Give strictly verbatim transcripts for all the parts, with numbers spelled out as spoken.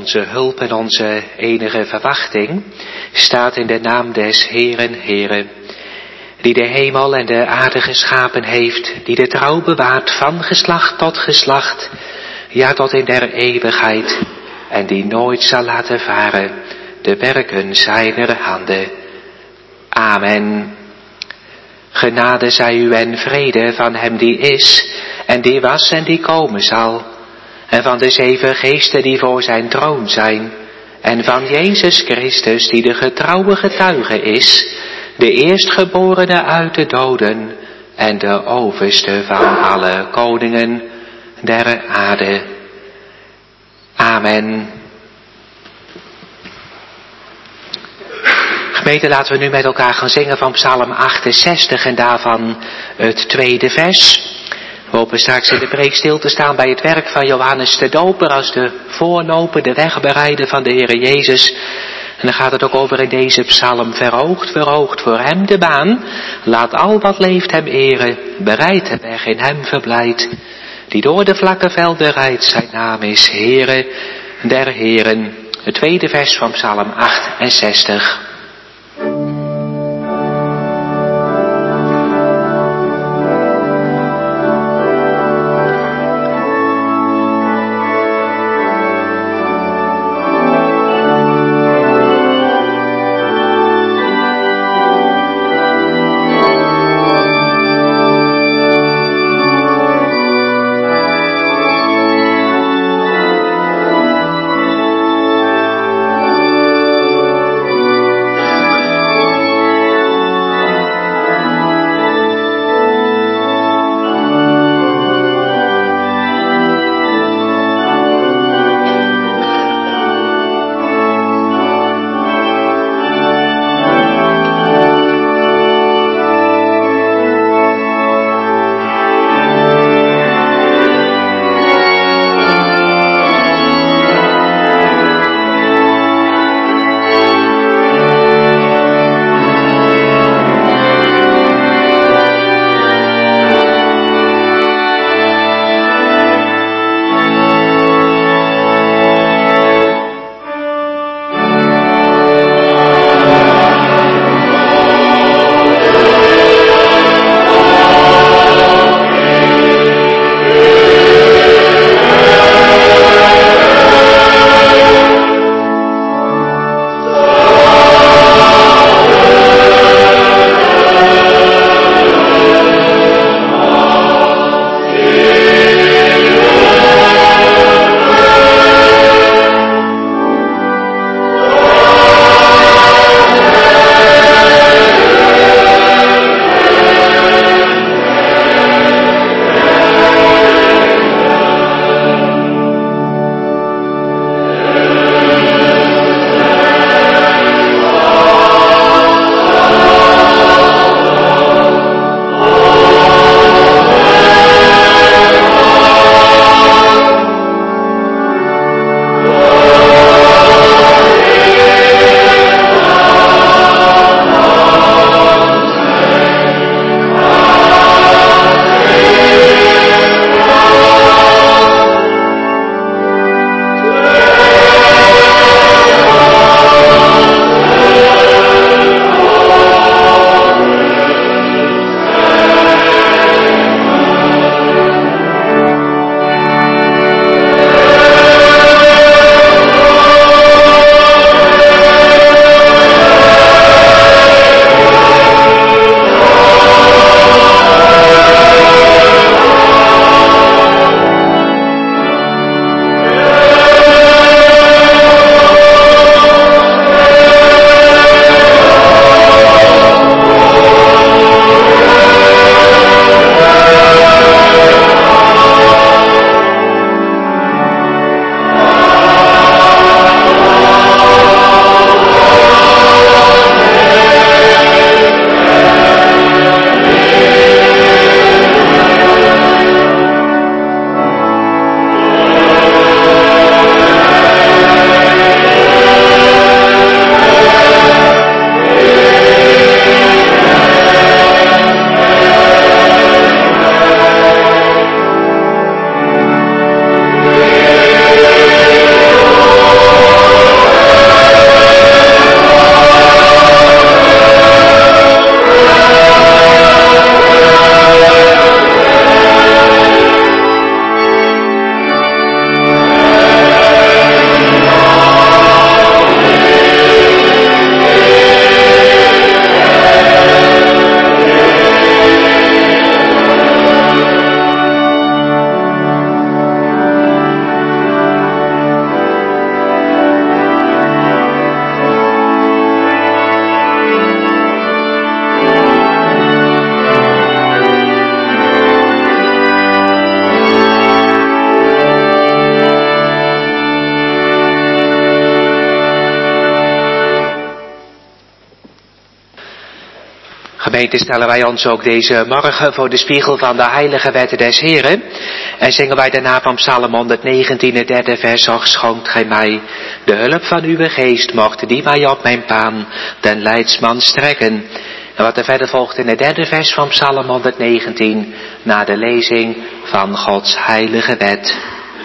onze hulp en onze enige verwachting staat in de naam des Heeren, Heere, die de hemel en de aarde geschapen heeft, die de trouw bewaart van geslacht tot geslacht, ja tot in der eeuwigheid, en die nooit zal laten varen de werken zijner handen. Amen. Genade zij u en vrede van hem die is, en die was en die komen zal, en van de zeven geesten die voor zijn troon zijn, en van Jezus Christus die de getrouwe getuige is, de eerstgeborene uit de doden, en de overste van alle koningen der aarde. Amen. Gemeente, laten we nu met elkaar gaan zingen van Psalm achtenzestig en daarvan het tweede vers. We hopen straks in de preek stil te staan bij het werk van Johannes de Doper als de voorloper, de wegbereider van de Heere Jezus. En dan gaat het ook over in deze psalm: verhoogd, verhoogd voor hem de baan. Laat al wat leeft hem eren, bereid de weg in hem verblijdt. Die door de vlakke velden rijdt, zijn naam is Heere der Heren. Het tweede vers van psalm achtenzestig. gemeente stellen wij ons ook deze morgen voor de spiegel van de heilige wetten des Heren. En zingen wij daarna van Psalm honderdnegentien, het derde vers. Och, schonkt gij mij de hulp van uw geest, mocht die mij op mijn paan den leidsman strekken. En wat er verder volgt in het derde vers van Psalm honderdnegentien, na de lezing van Gods heilige wet.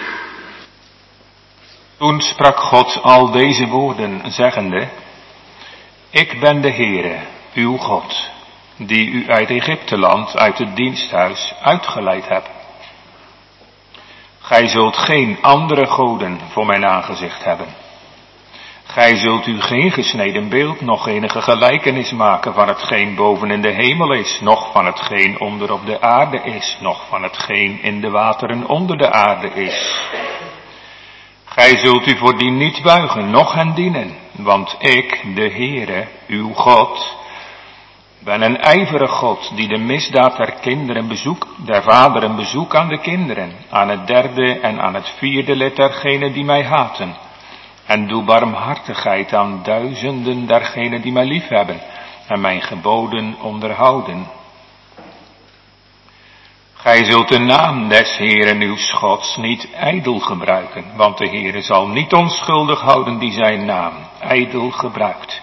Toen sprak God al deze woorden, zeggende: Ik ben de Heere, uw God, die u uit Egypteland, uit het diensthuis, uitgeleid heb. Gij zult geen andere goden voor mijn aangezicht hebben. Gij zult u geen gesneden beeld, nog enige gelijkenis maken van hetgeen boven in de hemel is, noch van hetgeen onder op de aarde is, noch van hetgeen in de wateren onder de aarde is. Gij zult u voor die niet buigen, noch hen dienen, want ik, de Heere, uw God, ben een ijverige God, die de misdaad der kinderen bezoekt, der vaderen bezoek aan de kinderen, aan het derde en aan het vierde lid dergenen die mij haten, en doe barmhartigheid aan duizenden dergenen die mij liefhebben, en mijn geboden onderhouden. Gij zult de naam des Heeren uw Gods niet ijdel gebruiken, want de Heere zal niet onschuldig houden die zijn naam ijdel gebruikt.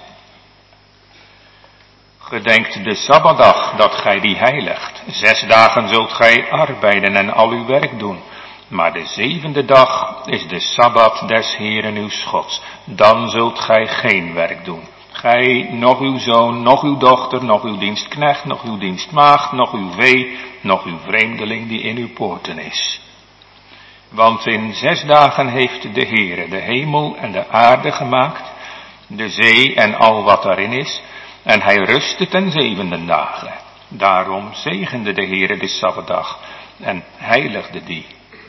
Gedenkt de Sabbatdag dat gij die heiligt. Zes dagen zult gij arbeiden en al uw werk doen. Maar de zevende dag is de Sabbat des Heeren uw Gods. Dan zult gij geen werk doen. Gij, nog uw zoon, nog uw dochter, nog uw dienstknecht, nog uw dienstmaagd, nog uw vee, nog uw vreemdeling die in uw poorten is. Want in zes dagen heeft de Heere de hemel en de aarde gemaakt, de zee en al wat daarin is, en hij rustte ten zevende dagen. Daarom zegende de Heere de Sabbatdag en heiligde die.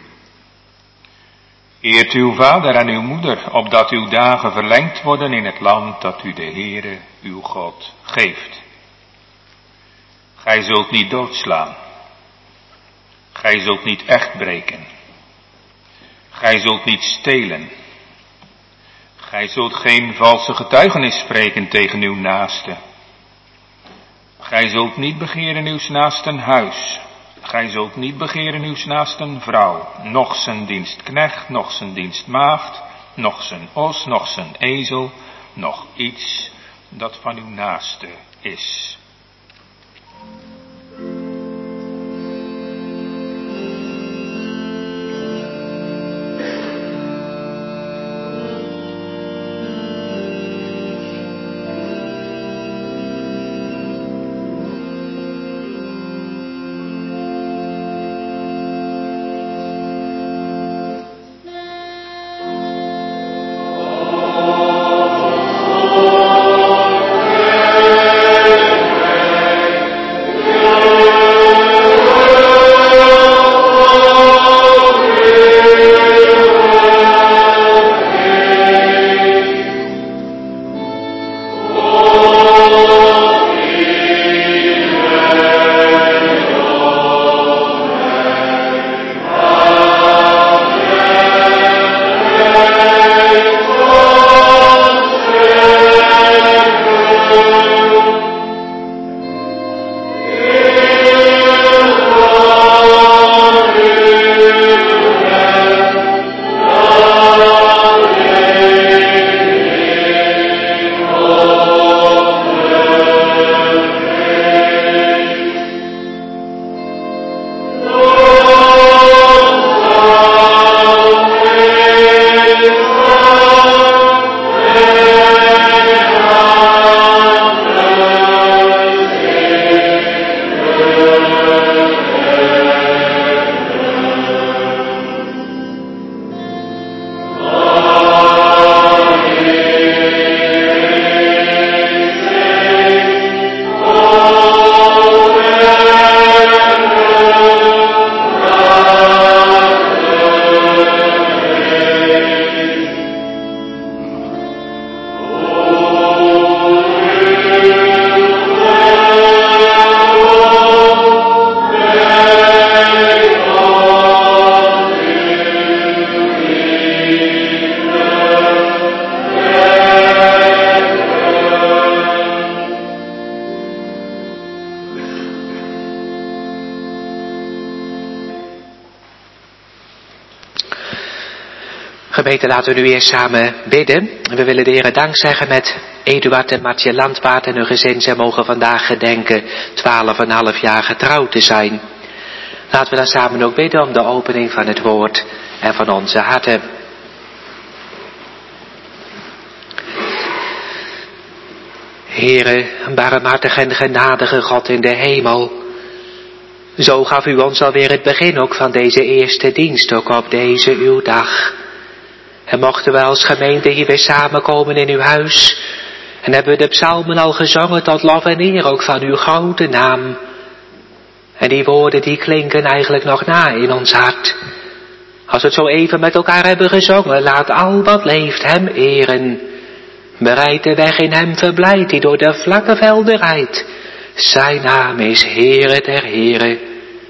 Eert uw vader en uw moeder, opdat uw dagen verlengd worden in het land dat u de Heere, uw God, geeft. Gij zult niet doodslaan. Gij zult niet echt breken. Gij zult niet stelen. Gij zult geen valse getuigenis spreken tegen uw naaste. Gij zult niet begeren uw naasten huis. Gij zult niet begeren uw naasten vrouw, noch zijn dienstknecht, noch zijn dienstmaagd, noch zijn os, noch zijn ezel, noch iets dat van uw naaste is. Gemeente, laten we nu eerst samen bidden. We willen de Heere dank zeggen met Eduard en Martje Landpaard en hun gezin. Zij mogen vandaag gedenken twaalf en een half jaar getrouwd te zijn. Laten we dan samen ook bidden om de opening van het woord en van onze harten. Heere, barmhartige en genadige God in de hemel. Zo gaf u ons alweer het begin ook van deze eerste dienst, ook op deze uw dag. En mochten we als gemeente hier weer samenkomen in uw huis. En hebben we de psalmen al gezongen tot lof en eer ook van uw grote naam. En die woorden die klinken eigenlijk nog na in ons hart. Als we het zo even met elkaar hebben gezongen, laat al wat leeft hem eren. Bereid de weg in hem verblijdt, die door de vlakke velden rijdt. Zijn naam is Heere der Heren.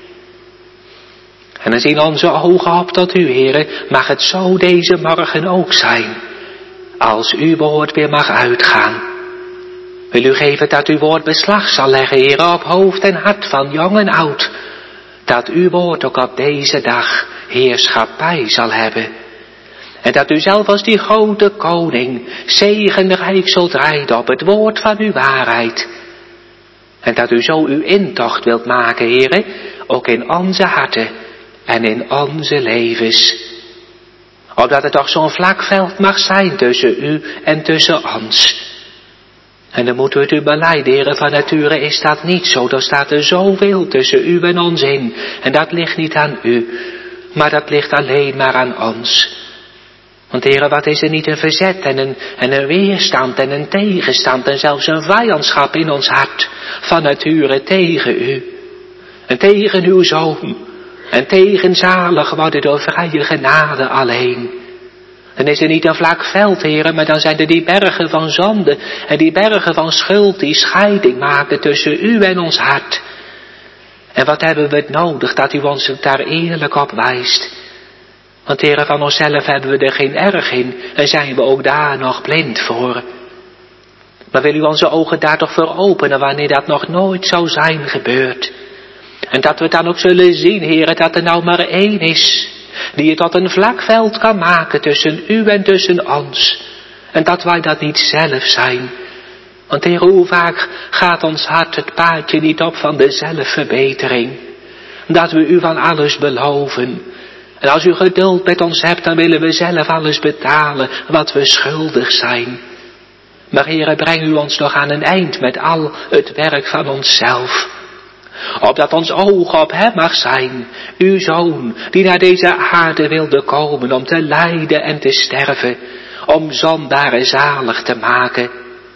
En dan zien onze ogen op tot u, Heere, mag het zo deze morgen ook zijn. Als uw woord weer mag uitgaan. Wil u geven dat uw woord beslag zal leggen, Heere, op hoofd en hart van jong en oud. Dat uw woord ook op deze dag heerschappij zal hebben. En dat u zelf als die grote koning zegenrijk zult rijden op het woord van uw waarheid. En dat u zo uw intocht wilt maken, Heere, ook in onze harten en in onze levens. Opdat het toch zo'n vlak veld mag zijn tussen u en tussen ons. En dan moeten we het u belijden, Heere, van nature is dat niet zo. Er staat er zoveel tussen u en ons in. En dat ligt niet aan u, maar dat ligt alleen maar aan ons. Want Heere, wat is er niet een verzet en een, en een weerstand en een tegenstand en zelfs een vijandschap in ons hart van nature tegen u. En tegen uw Zoon. En tegen zalig worden door vrije genade alleen. Dan is er niet een vlak veld, Heere, maar dan zijn er die bergen van zonde en die bergen van schuld die scheiding maken tussen u en ons hart. En wat hebben we het nodig dat u ons daar eerlijk op wijst. Want Heere, van onszelf hebben we er geen erg in en zijn we ook daar nog blind voor. Maar wil u onze ogen daar toch voor openen wanneer dat nog nooit zou zijn gebeurd. En dat we dan ook zullen zien, Heere, dat er nou maar één is die het tot een vlak veld kan maken tussen u en tussen ons. En dat wij dat niet zelf zijn. Want Heere, hoe vaak gaat ons hart het paadje niet op van de zelfverbetering. Dat we u van alles beloven. En als u geduld met ons hebt, dan willen we zelf alles betalen wat we schuldig zijn. Maar Heere, breng u ons nog aan een eind met al het werk van onszelf. Opdat ons oog op hem mag zijn, uw Zoon, die naar deze aarde wilde komen om te lijden en te sterven, om zondaren zalig te maken.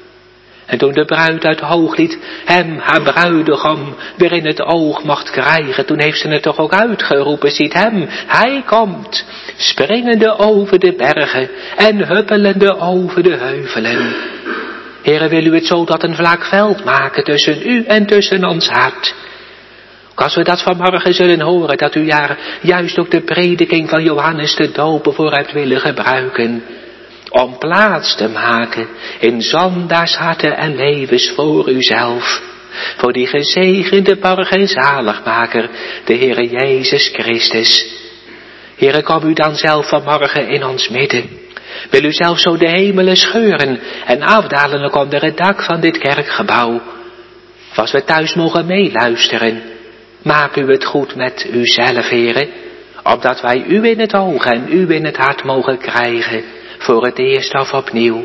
En toen de bruid uit Hooglied hem, haar bruidegom, weer in het oog mocht krijgen, toen heeft ze het toch ook uitgeroepen, ziet hem, hij komt, springende over de bergen en huppelende over de heuvelen. Heere, wil u het zo tot een vlak veld maken tussen u en tussen ons hart. Ook als we dat vanmorgen zullen horen, dat u daar juist ook de prediking van Johannes de Doper voor hebt willen gebruiken. Om plaats te maken in zondaarsharten en levens voor uzelf. Voor die gezegende borg en zaligmaker, de Heere Jezus Christus. Heere, kom u dan zelf vanmorgen in ons midden. Wil u zelf zo de hemelen scheuren en afdalen ook onder het dak van dit kerkgebouw. Of als we thuis mogen meeluisteren, maak u het goed met uzelf, Heere, opdat wij u in het oog en u in het hart mogen krijgen, voor het eerst of opnieuw.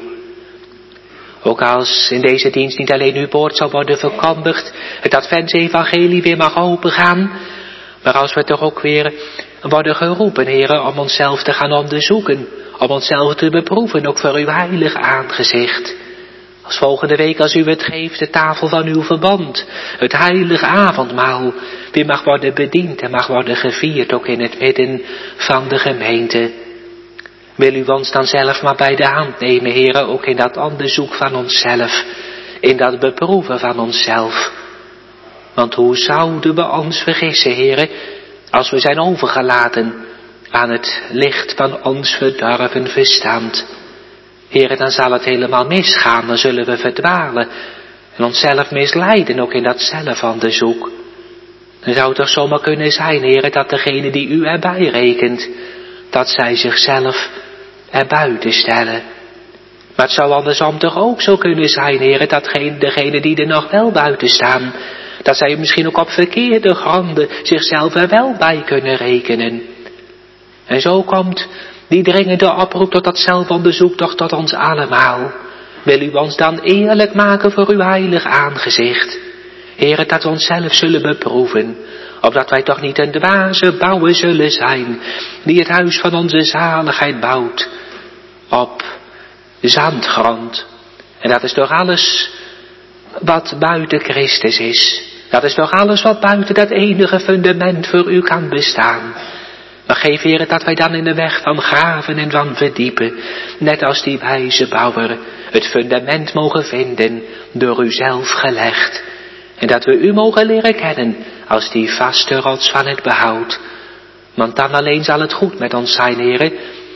Ook als in deze dienst niet alleen uw woord zal worden verkondigd, het adventsevangelie weer mag opengaan, maar als we toch ook weer worden geroepen, Heere, om onszelf te gaan onderzoeken, om onszelf te beproeven, ook voor uw heilig aangezicht. Als volgende week, als u het geeft, de tafel van uw verbond, het heilige avondmaal, weer mag worden bediend en mag worden gevierd, ook in het midden van de gemeente. Wil u ons dan zelf maar bij de hand nemen, Heere, ook in dat onderzoek van onszelf, in dat beproeven van onszelf. Want hoe zouden we ons vergissen, Heere, als we zijn overgelaten aan het licht van ons verdorven verstand. Heere, dan zal het helemaal misgaan, dan zullen we verdwalen en onszelf misleiden, ook in dat zelfonderzoek. Dan zou het toch zomaar kunnen zijn, Heere, dat degene die u erbij rekent, dat zij zichzelf er buiten stellen. Maar het zou andersom toch ook zo kunnen zijn, heren, dat degenen die er nog wel buiten staan, dat zij misschien ook op verkeerde gronden zichzelf er wel bij kunnen rekenen. En zo komt die dringende oproep tot dat zelfonderzoek toch tot ons allemaal. Wil u ons dan eerlijk maken voor uw heilig aangezicht? Heere, dat we onszelf zullen beproeven, opdat wij toch niet een dwaze bouwer zullen zijn, die het huis van onze zaligheid bouwt op zandgrond. En dat is toch alles wat buiten Christus is. Dat is toch alles wat buiten dat enige fundament voor u kan bestaan. Maar geef, Heere, dat wij dan in de weg van graven en van verdiepen, net als die wijze bouwer, het fundament mogen vinden, door u zelf gelegd. En dat we u mogen leren kennen als die vaste rots van het behoud. Want dan alleen zal het goed met ons zijn, Heere.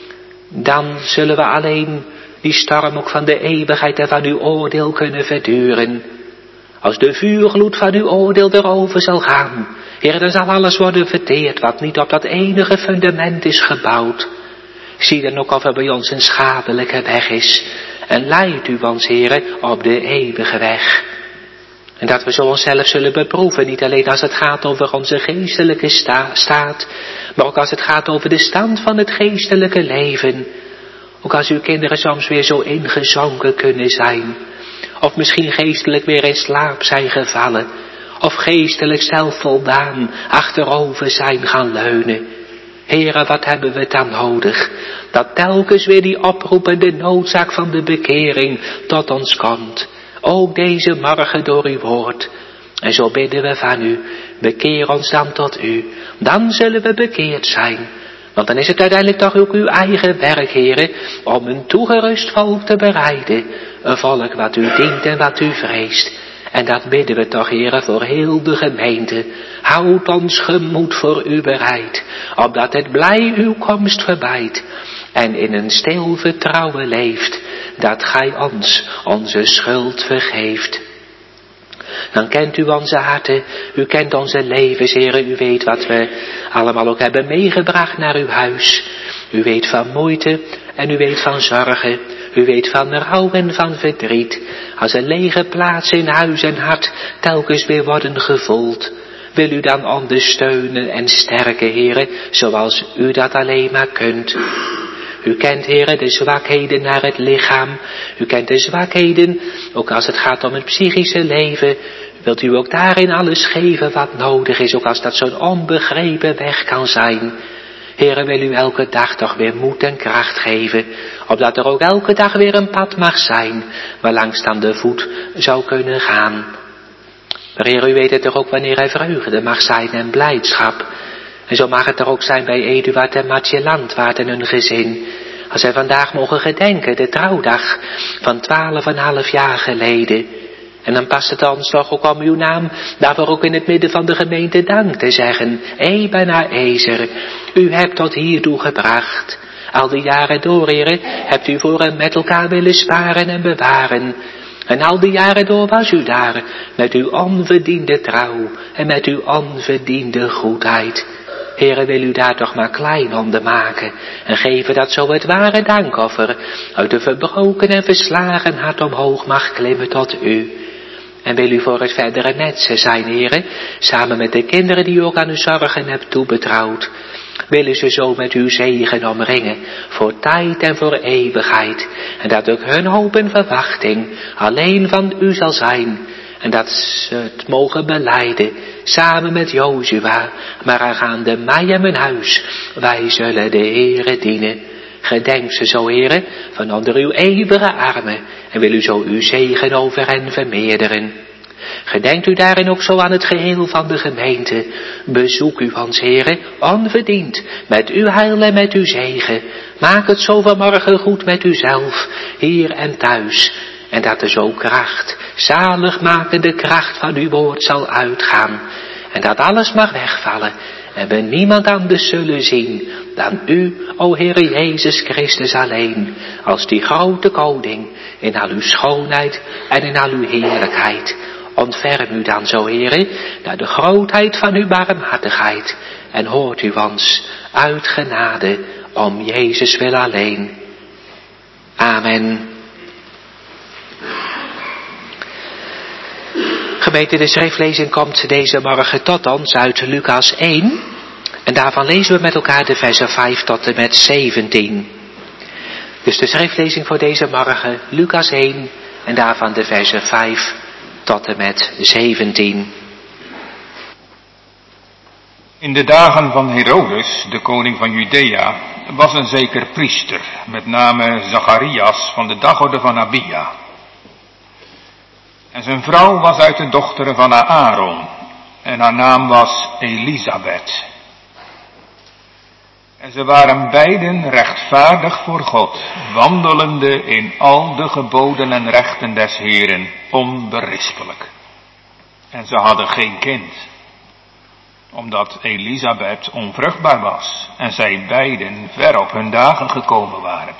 Dan zullen we alleen die storm ook van de eeuwigheid en van uw oordeel kunnen verduren. Als de vuurgloed van uw oordeel erover zal gaan, Heere, dan zal alles worden verteerd wat niet op dat enige fundament is gebouwd. Zie dan ook of er bij ons een schadelijke weg is. En leid u ons, Heere, op de eeuwige weg. En dat we zo onszelf zullen beproeven, niet alleen als het gaat over onze geestelijke sta- staat, maar ook als het gaat over de stand van het geestelijke leven. Ook als uw kinderen soms weer zo ingezonken kunnen zijn, of misschien geestelijk weer in slaap zijn gevallen, of geestelijk zelfvoldaan achterover zijn gaan leunen. Heere, wat hebben we dan nodig? Dat telkens weer die oproepende noodzaak van de bekering tot ons komt. Ook deze morgen door uw woord. En zo bidden we van u, bekeer ons dan tot u. Dan zullen we bekeerd zijn. Want dan is het uiteindelijk toch ook uw eigen werk, Heere, om een toegerust volk te bereiden. Een volk wat u dient en wat u vreest. En dat bidden we toch, Heere, voor heel de gemeente. Houd ons gemoed voor u bereid, opdat het blij uw komst verbijt. En in een stil vertrouwen leeft, dat gij ons onze schuld vergeeft. Dan kent u onze harten, u kent onze levens, Heere, u weet wat we allemaal ook hebben meegebracht naar uw huis. U weet van moeite en u weet van zorgen, u weet van rouw en van verdriet. Als er lege plaatsen in huis en hart telkens weer worden gevuld, wil u dan ondersteunen en sterken, Heere, zoals u dat alleen maar kunt. U kent, Heere, de zwakheden naar het lichaam. U kent de zwakheden, ook als het gaat om het psychische leven. Wilt u ook daarin alles geven wat nodig is, ook als dat zo'n onbegrepen weg kan zijn. Heere, wil u elke dag toch weer moed en kracht geven, opdat er ook elke dag weer een pad mag zijn, waarlangs dan de voet zou kunnen gaan. Maar Heer, u weet het toch ook wanneer er vreugde mag zijn en blijdschap. En zo mag het er ook zijn bij Eduard en Matje Landwaard en hun gezin. Als zij vandaag mogen gedenken, de trouwdag van twaalf en half jaar geleden. En dan past het ons toch ook om uw naam daarvoor ook in het midden van de gemeente dank te zeggen. Ebenezer, u hebt tot hiertoe gebracht. Al die jaren door, Heere, hebt u voor hem met elkaar willen sparen en bewaren. En al die jaren door was u daar, met uw onverdiende trouw en met uw onverdiende goedheid. Heere, wil u daar toch maar klein onder maken en geven dat zo het ware dankoffer uit de verbroken en verslagen hart omhoog mag klimmen tot u. En wil u voor het verdere netsen zijn, Heere, samen met de kinderen die u ook aan uw zorgen hebt toebetrouwd. Willen ze zo met uw zegen omringen, voor tijd en voor eeuwigheid. En dat ook hun hoop en verwachting alleen van u zal zijn. En dat ze het mogen belijden, samen met Jozua. Maar aangaande mij en mijn huis, wij zullen de Heere dienen. Gedenk ze zo, Heere, van onder uw eeuwige armen. En wil u zo uw zegen over hen vermeerderen. Gedenkt u daarin ook zo aan het geheel van de gemeente. Bezoek u ons, Heere, onverdiend, met uw heil en met uw zegen. Maak het zo vanmorgen goed met uzelf, hier en thuis. En dat er zo kracht, zaligmakende kracht van uw woord zal uitgaan. En dat alles mag wegvallen. En we niemand anders zullen zien dan u, o Heere Jezus Christus alleen. Als die grote koning, in al uw schoonheid en in al uw heerlijkheid. Ontferm u dan zo, Heere, naar de grootheid van uw barmhartigheid. En hoort u ons uit genade om Jezus wil alleen. Amen. Gemeente, de schriftlezing komt deze morgen tot ons uit Lucas één. En daarvan lezen we met elkaar de versen vijf tot en met zeventien. Dus de schriftlezing voor deze morgen, Lucas één. En daarvan de versen vijf tot en met zeventien. In de dagen van Herodes, de koning van Judea, was een zeker priester, met name Zacharias van de dagorde van Abia. En zijn vrouw was uit de dochteren van Aaron, en haar naam was Elisabeth. En ze waren beiden rechtvaardig voor God, wandelende in al de geboden en rechten des Heeren, onberispelijk. En ze hadden geen kind, omdat Elisabeth onvruchtbaar was en zij beiden ver op hun dagen gekomen waren.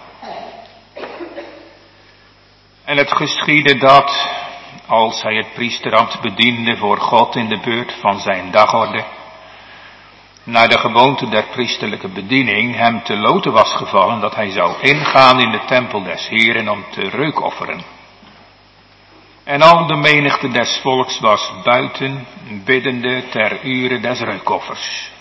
En het geschiedde dat, als hij het priesterambt bediende voor God in de beurt van zijn dagorde, naar de gewoonte der priesterlijke bediening hem te loten was gevallen dat hij zou ingaan in de tempel des Heeren om te reukofferen. En al de menigte des volks was buiten, biddende ter ure des reukoffers.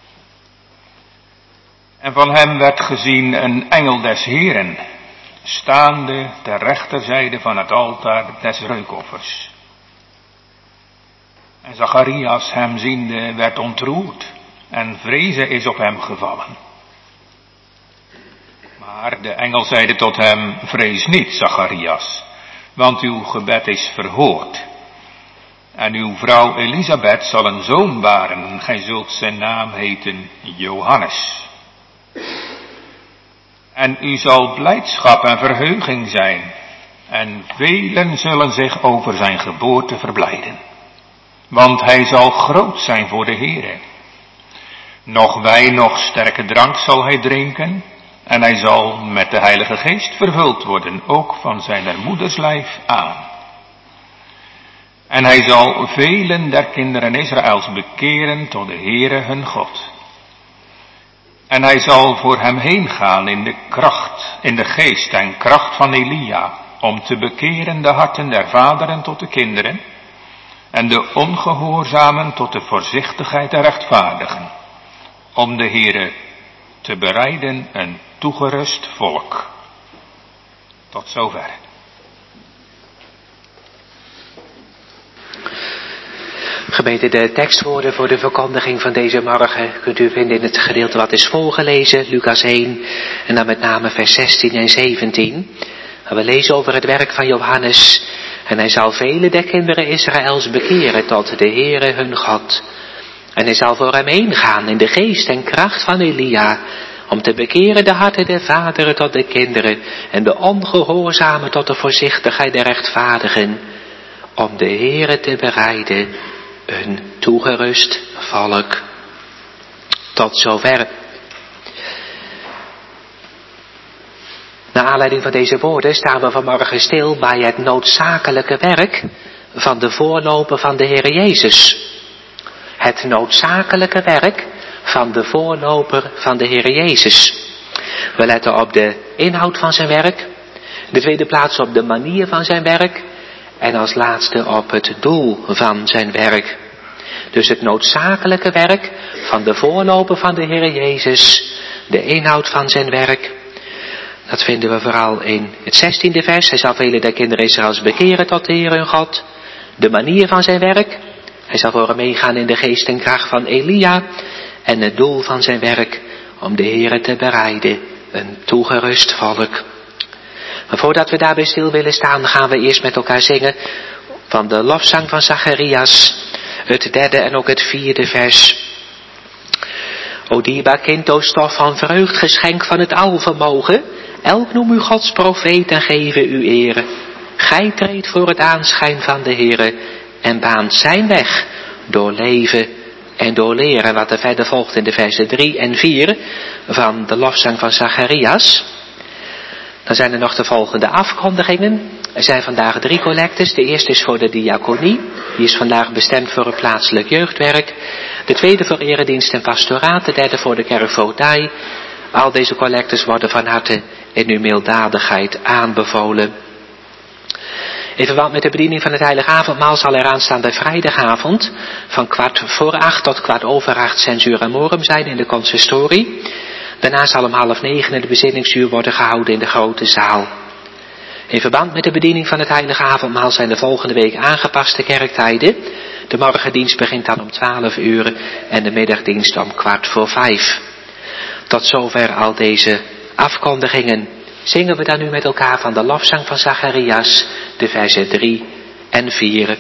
En van hem werd gezien een engel des Heeren, staande ter rechterzijde van het altaar des reukoffers. En Zacharias hem ziende werd ontroerd, en vrezen is op hem gevallen. Maar de engel zeide tot hem, vrees niet, Zacharias, want uw gebed is verhoord. En uw vrouw Elisabeth zal een zoon baren, en gij zult zijn naam heten Johannes. En u zal blijdschap en verheuging zijn, en velen zullen zich over zijn geboorte verblijden. Want hij zal groot zijn voor de Heere. Nog wijn, nog sterke drank zal hij drinken, en hij zal met de Heilige Geest vervuld worden, ook van zijn moeders lijf aan. En hij zal velen der kinderen Israëls bekeren tot de Heere hun God. En hij zal voor hem heen gaan in de kracht, in de geest en kracht van Elia, om te bekeren de harten der vaderen tot de kinderen, en de ongehoorzamen tot de voorzichtigheid der rechtvaardigen, om de Heere te bereiden een toegerust volk. Tot zover. Gemeente, de tekstwoorden voor de verkondiging van deze morgen kunt u vinden in het gedeelte wat is voorgelezen, Lucas één, en dan met name vers zestien en zeventien. En we lezen over het werk van Johannes, en hij zal vele der kinderen Israëls bekeren tot de Heere hun God. En hij zal voor hem heen gaan in de geest en kracht van Elia, om te bekeren de harten der vaderen tot de kinderen, en de ongehoorzamen tot de voorzichtigheid der rechtvaardigen, om de Heere te bereiden een toegerust volk. Tot zover. Naar aanleiding van deze woorden staan we vanmorgen stil bij het noodzakelijke werk van de voorloper van de Heere Jezus. Het noodzakelijke werk van de voorloper van de Heere Jezus. We letten op de inhoud van zijn werk, in de tweede plaats op de manier van zijn werk, en als laatste op het doel van zijn werk. Dus het noodzakelijke werk van de voorloper van de Heere Jezus, de inhoud van zijn werk. Dat vinden we vooral in het zestiende vers. Hij zal vele der kinderen Israëls bekeren tot de Heere hun God. De manier van zijn werk. Hij zal voor hem meegaan in de geest en kracht van Elia. En het doel van zijn werk om de Heere te bereiden, een toegerust volk. Maar voordat we daarbij stil willen staan, gaan we eerst met elkaar zingen van de lofzang van Zacharias, het derde en ook het vierde vers. O dierbaar kind, o stof van vreugd, geschenk van het alvermogen, elk noem u Gods profeet en geven u ere. Gij treedt voor het aanschijn van de Heere en baant zijn weg door leven en door leren. Wat er verder volgt in de versen drie en vier van de lofzang van Zacharias. Dan zijn er nog de volgende afkondigingen. Er zijn vandaag drie collectes. De eerste is voor de diaconie. Die is vandaag bestemd voor het plaatselijk jeugdwerk. De tweede voor eredienst en pastoraat. De derde voor de kerkvoogdij. Al deze collectes worden van harte in uw milddadigheid aanbevolen. In verband met de bediening van het heilige avondmaal zal er aanstaande vrijdagavond van kwart voor acht tot kwart over acht censura morum zijn in de consistorie. Daarna zal om half negen de bezinningsuur worden gehouden in de grote zaal. In verband met de bediening van het heilige avondmaal zijn de volgende week aangepaste kerktijden. De morgendienst begint dan om twaalf uur en de middagdienst om kwart voor vijf. Tot zover al deze afkondigingen. Zingen we dan nu met elkaar van de lofzang van Zacharias, de versen drie en vier.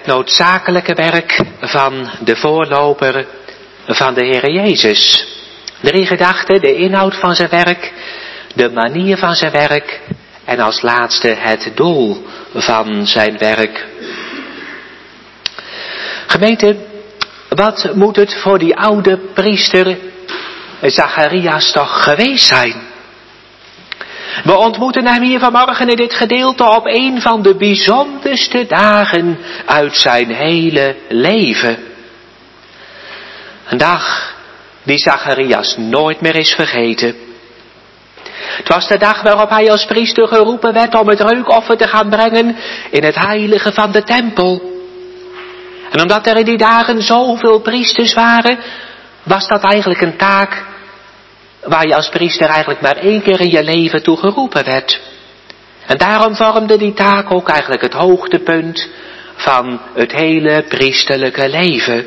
noodzakelijke werk van de voorloper van de Heere Jezus. Drie gedachten, de inhoud van zijn werk, de manier van zijn werk en als laatste het doel van zijn werk. Gemeente, wat moet het voor die oude priester Zacharias toch geweest zijn? We ontmoeten hem hier vanmorgen in dit gedeelte op een van de bijzonderste dagen uit zijn hele leven. Een dag die Zacharias nooit meer is vergeten. Het was de dag waarop hij als priester geroepen werd om het reukoffer te gaan brengen in het heilige van de tempel. En omdat er in die dagen zoveel priesters waren, was dat eigenlijk een taak waar je als priester eigenlijk maar één keer in je leven toe geroepen werd. En daarom vormde die taak ook eigenlijk het hoogtepunt van het hele priesterlijke leven.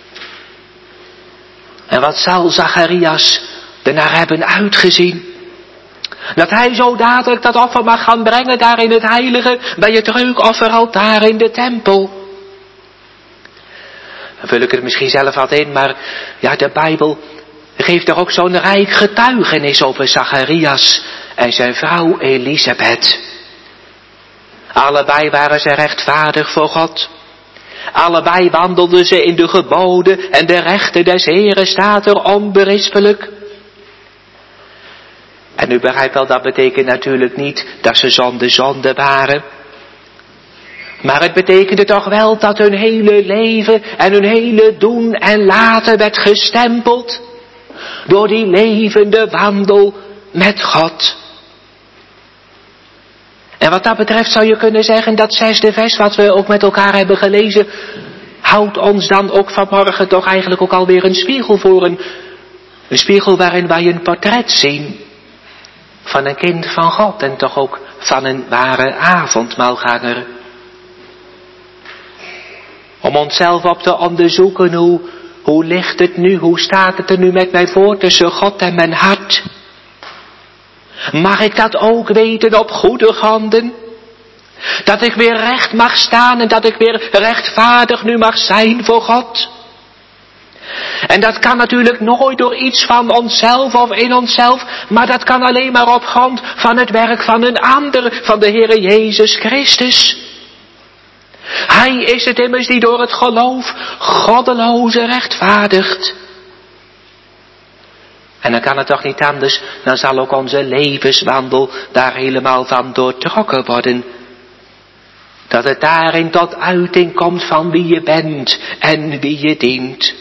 En wat zal Zacharias ernaar hebben uitgezien? Dat hij zo dadelijk dat offer mag gaan brengen daar in het heilige, bij het reukofferaltaar in de tempel. Dan vul ik het misschien zelf wat in, maar ja, de Bijbel geeft er ook zo'n rijk getuigenis over Zacharias en zijn vrouw Elisabeth. Allebei waren ze rechtvaardig voor God. Allebei wandelden ze in de geboden en de rechten des Heeren, staat er, onberispelijk. En u begrijpt wel, dat betekent natuurlijk niet dat ze zonder zonde waren. Maar het betekende toch wel dat hun hele leven en hun hele doen en laten werd gestempeld door die levende wandel met God. En wat dat betreft zou je kunnen zeggen, dat zesde vers wat we ook met elkaar hebben gelezen, houdt ons dan ook vanmorgen toch eigenlijk ook alweer een spiegel voor. Een, een spiegel waarin wij een portret zien van een kind van God en toch ook van een ware avondmaalganger. Om onszelf op te onderzoeken, hoe, hoe ligt het nu, hoe staat het er nu met mij voor tussen God en mijn hart? Mag ik dat ook weten op goede gronden? Dat ik weer recht mag staan en dat ik weer rechtvaardig nu mag zijn voor God? En dat kan natuurlijk nooit door iets van onszelf of in onszelf, maar dat kan alleen maar op grond van het werk van een ander, van de Heere Jezus Christus. Hij is het immers die door het geloof goddeloze rechtvaardigt. En dan kan het toch niet anders, dan zal ook onze levenswandel daar helemaal van doortrokken worden. Dat het daarin tot uiting komt van wie je bent en wie je dient.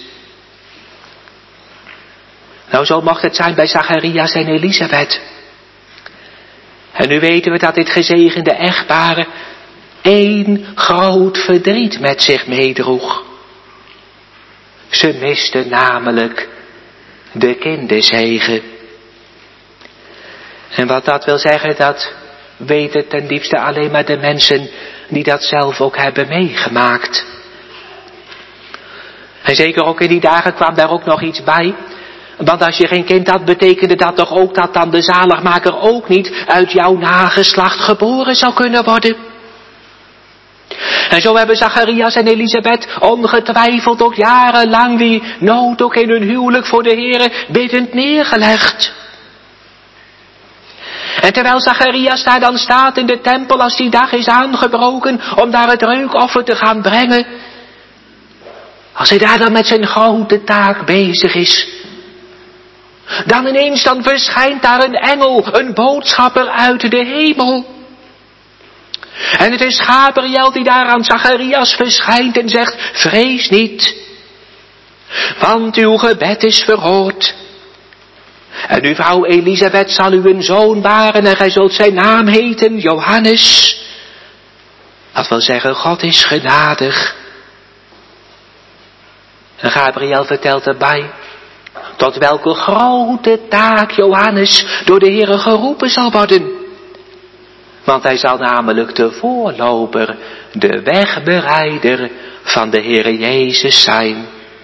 Nou, zo mocht het zijn bij Zacharias en Elisabeth. En nu weten we dat dit gezegende echtpaar één groot verdriet met zich meedroeg. Ze misten namelijk de kinderzegen. En wat dat wil zeggen, dat weten ten diepste alleen maar de mensen die dat zelf ook hebben meegemaakt. En zeker ook in die dagen kwam daar ook nog iets bij. Want als je geen kind had, betekende dat toch ook dat dan de zaligmaker ook niet uit jouw nageslacht geboren zou kunnen worden. En zo hebben Zacharias en Elisabeth ongetwijfeld ook jarenlang die nood ook in hun huwelijk voor de Heere biddend neergelegd. En terwijl Zacharias daar dan staat in de tempel als die dag is aangebroken om daar het reukoffer te gaan brengen. Als hij daar dan met zijn grote taak bezig is. Dan ineens dan verschijnt daar een engel, een boodschapper uit de hemel. En het is Gabriel die daar aan Zacharias verschijnt en zegt, vrees niet, want uw gebed is verhoord. En uw vrouw Elisabeth zal u een zoon baren en gij zult zijn naam heten Johannes. Dat wil zeggen, God is genadig. En Gabriel vertelt erbij, tot welke grote taak Johannes door de Heere geroepen zal worden. Want hij zal namelijk de voorloper, de wegbereider van de Heere Jezus zijn.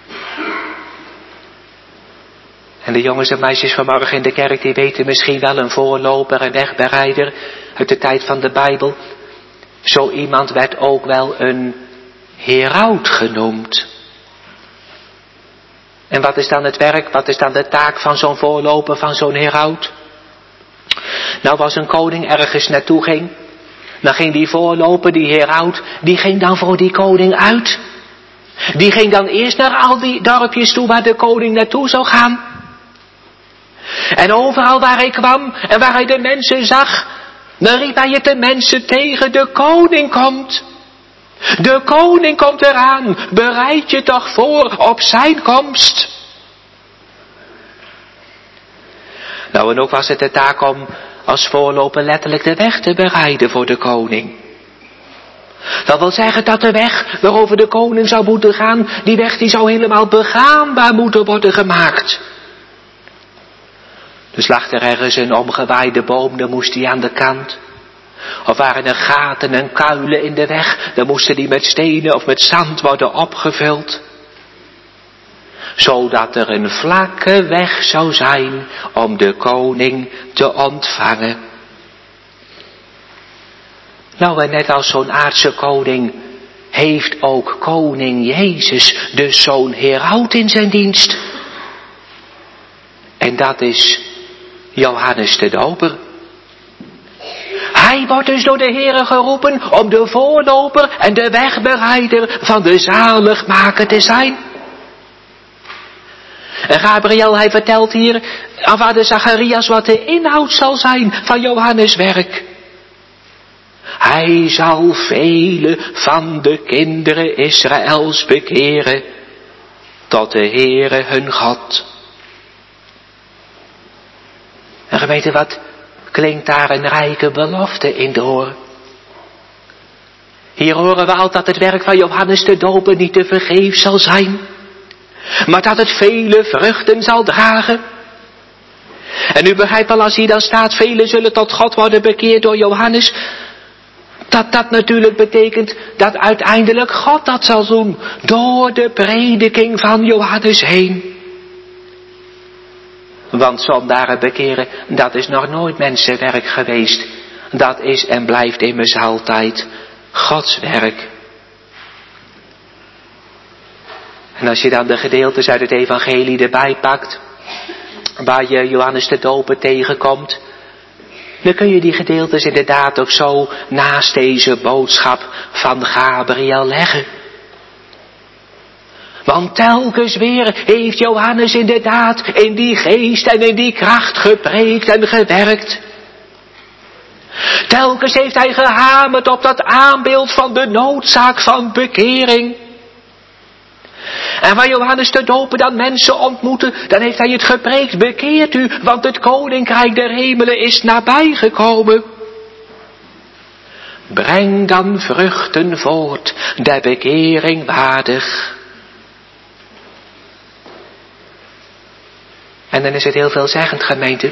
En de jongens en meisjes vanmorgen in de kerk, die weten misschien wel een voorloper, een wegbereider uit de tijd van de Bijbel. Zo iemand werd ook wel een heraut genoemd. En wat is dan het werk, wat is dan de taak van zo'n voorloper, van zo'n heraut? Nou, als een koning ergens naartoe ging, dan ging die voorloper, die heraut, die ging dan voor die koning uit. Die ging dan eerst naar al die dorpjes toe waar de koning naartoe zou gaan. En overal waar hij kwam en waar hij de mensen zag, dan riep hij het de mensen tegen: de koning komt. De koning komt eraan, bereid je toch voor op zijn komst. Nou, en ook was het de taak om als voorloper letterlijk de weg te bereiden voor de koning. Dat wil zeggen dat de weg waarover de koning zou moeten gaan, die weg die zou helemaal begaanbaar moeten worden gemaakt. Dus lag er ergens een omgewaaide boom, dan moest die aan de kant. Of waren er gaten en kuilen in de weg, dan moesten die met stenen of met zand worden opgevuld. Zodat er een vlakke weg zou zijn om de koning te ontvangen. Nou, en net als zo'n aardse koning heeft ook koning Jezus dus zo'n heraut in zijn dienst. En dat is Johannes de Doper. Hij wordt dus door de Heere geroepen om de voorloper en de wegbereider van de zaligmaker te zijn. En Gabriel, hij vertelt hier aan vader Zacharias wat de inhoud zal zijn van Johannes' werk. Hij zal vele van de kinderen Israëls bekeren tot de Heere hun God. En gemeente, wat klinkt daar een rijke belofte in door. Hier horen we al dat het werk van Johannes de Doper niet te vergeefs zal zijn, maar dat het vele vruchten zal dragen. En u begrijpt wel, als hier dan staat, velen zullen tot God worden bekeerd door Johannes, dat dat natuurlijk betekent dat uiteindelijk God dat zal doen, door de prediking van Johannes heen. Want zondaren bekeren, dat is nog nooit mensenwerk geweest. Dat is en blijft immers altijd Gods werk. En als je dan de gedeeltes uit het evangelie erbij pakt, waar je Johannes de Doper tegenkomt, dan kun je die gedeeltes inderdaad ook zo naast deze boodschap van Gabriel leggen. Want telkens weer heeft Johannes inderdaad in die geest en in die kracht gepreekt en gewerkt. Telkens heeft hij gehamerd op dat aanbeeld van de noodzaak van bekering. En waar Johannes de Doper dan mensen ontmoette, dan heeft hij het gepreekt: bekeert u, want het koninkrijk der hemelen is nabijgekomen. Breng dan vruchten voort, der bekering waardig. En dan is het heel veelzeggend, gemeente,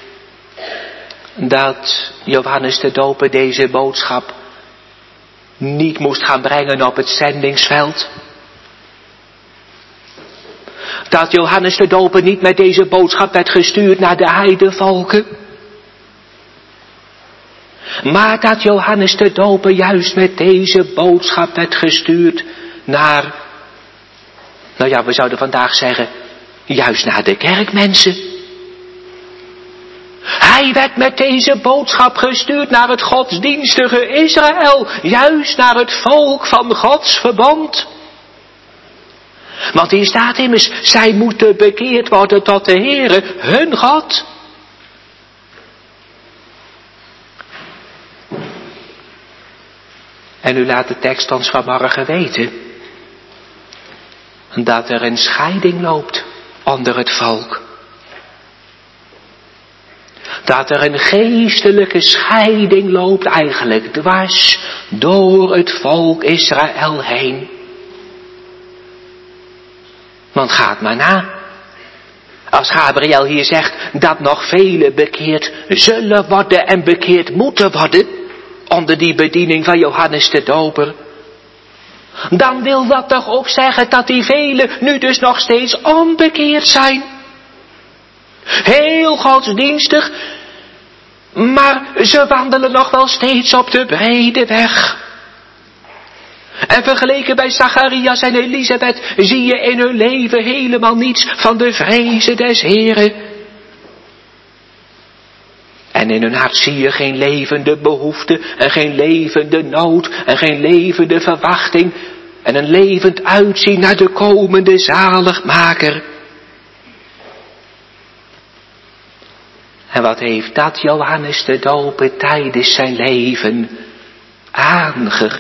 dat Johannes de Doper deze boodschap niet moest gaan brengen op het zendingsveld. Dat Johannes de Doper niet met deze boodschap werd gestuurd naar de heidevolken. Maar dat Johannes de Doper juist met deze boodschap werd gestuurd naar, nou ja, we zouden vandaag zeggen, juist naar de kerkmensen. Hij werd met deze boodschap gestuurd naar het godsdienstige Israël, juist naar het volk van Gods verbond. Want hier staat immers, zij moeten bekeerd worden tot de Heere, hun God. En u laat de tekst ons vanmorgen weten dat er een scheiding loopt onder het volk. Dat er een geestelijke scheiding loopt, eigenlijk dwars door het volk Israël heen. Want gaat maar na. Als Gabriel hier zegt dat nog velen bekeerd zullen worden en bekeerd moeten worden, onder die bediening van Johannes de Doper, dan wil dat toch ook zeggen dat die velen nu dus nog steeds onbekeerd zijn. Heel godsdienstig, maar ze wandelen nog wel steeds op de brede weg. En vergeleken bij Zacharias en Elisabeth zie je in hun leven helemaal niets van de vrezen des Heren. En in hun hart zie je geen levende behoefte en geen levende nood en geen levende verwachting en een levend uitzien naar de komende zaligmaker. En wat heeft dat Johannes de Doper tijdens zijn leven aangegrepen?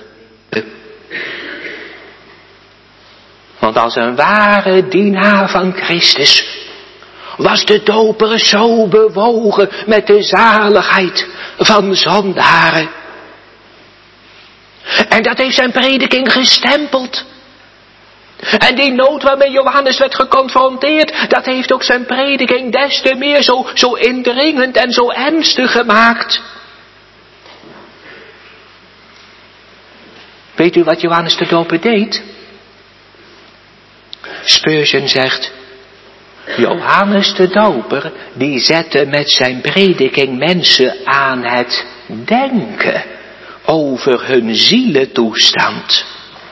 Want als een ware dienaar van Christus was de doper zo bewogen met de zaligheid van zondaren. En dat heeft zijn prediking gestempeld. En die nood waarmee Johannes werd geconfronteerd, dat heeft ook zijn prediking des te meer zo, zo indringend en zo ernstig gemaakt. Weet u wat Johannes de Doper deed? Spurgeon zegt, Johannes de Doper, die zette met zijn prediking mensen aan het denken over hun zielentoestand.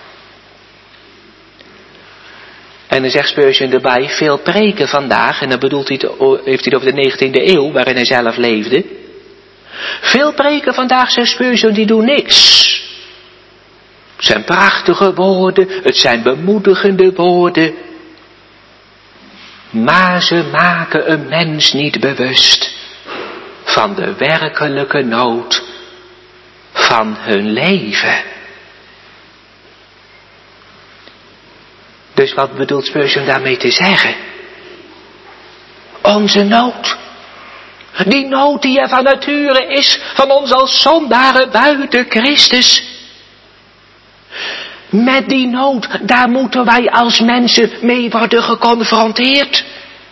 En dan zegt Spurgeon erbij, veel preken vandaag, en dan bedoelt hij het, heeft hij het over de negentiende eeuw, waarin hij zelf leefde. Veel preken vandaag, zegt Spurgeon, die doen niks. Het zijn prachtige woorden, het zijn bemoedigende woorden. Maar ze maken een mens niet bewust van de werkelijke nood van hun leven. Dus wat bedoelt Spurgeon daarmee te zeggen? Onze nood, die nood die er van nature is, van ons als zondaren buiten Christus. Met die nood, daar moeten wij als mensen mee worden geconfronteerd.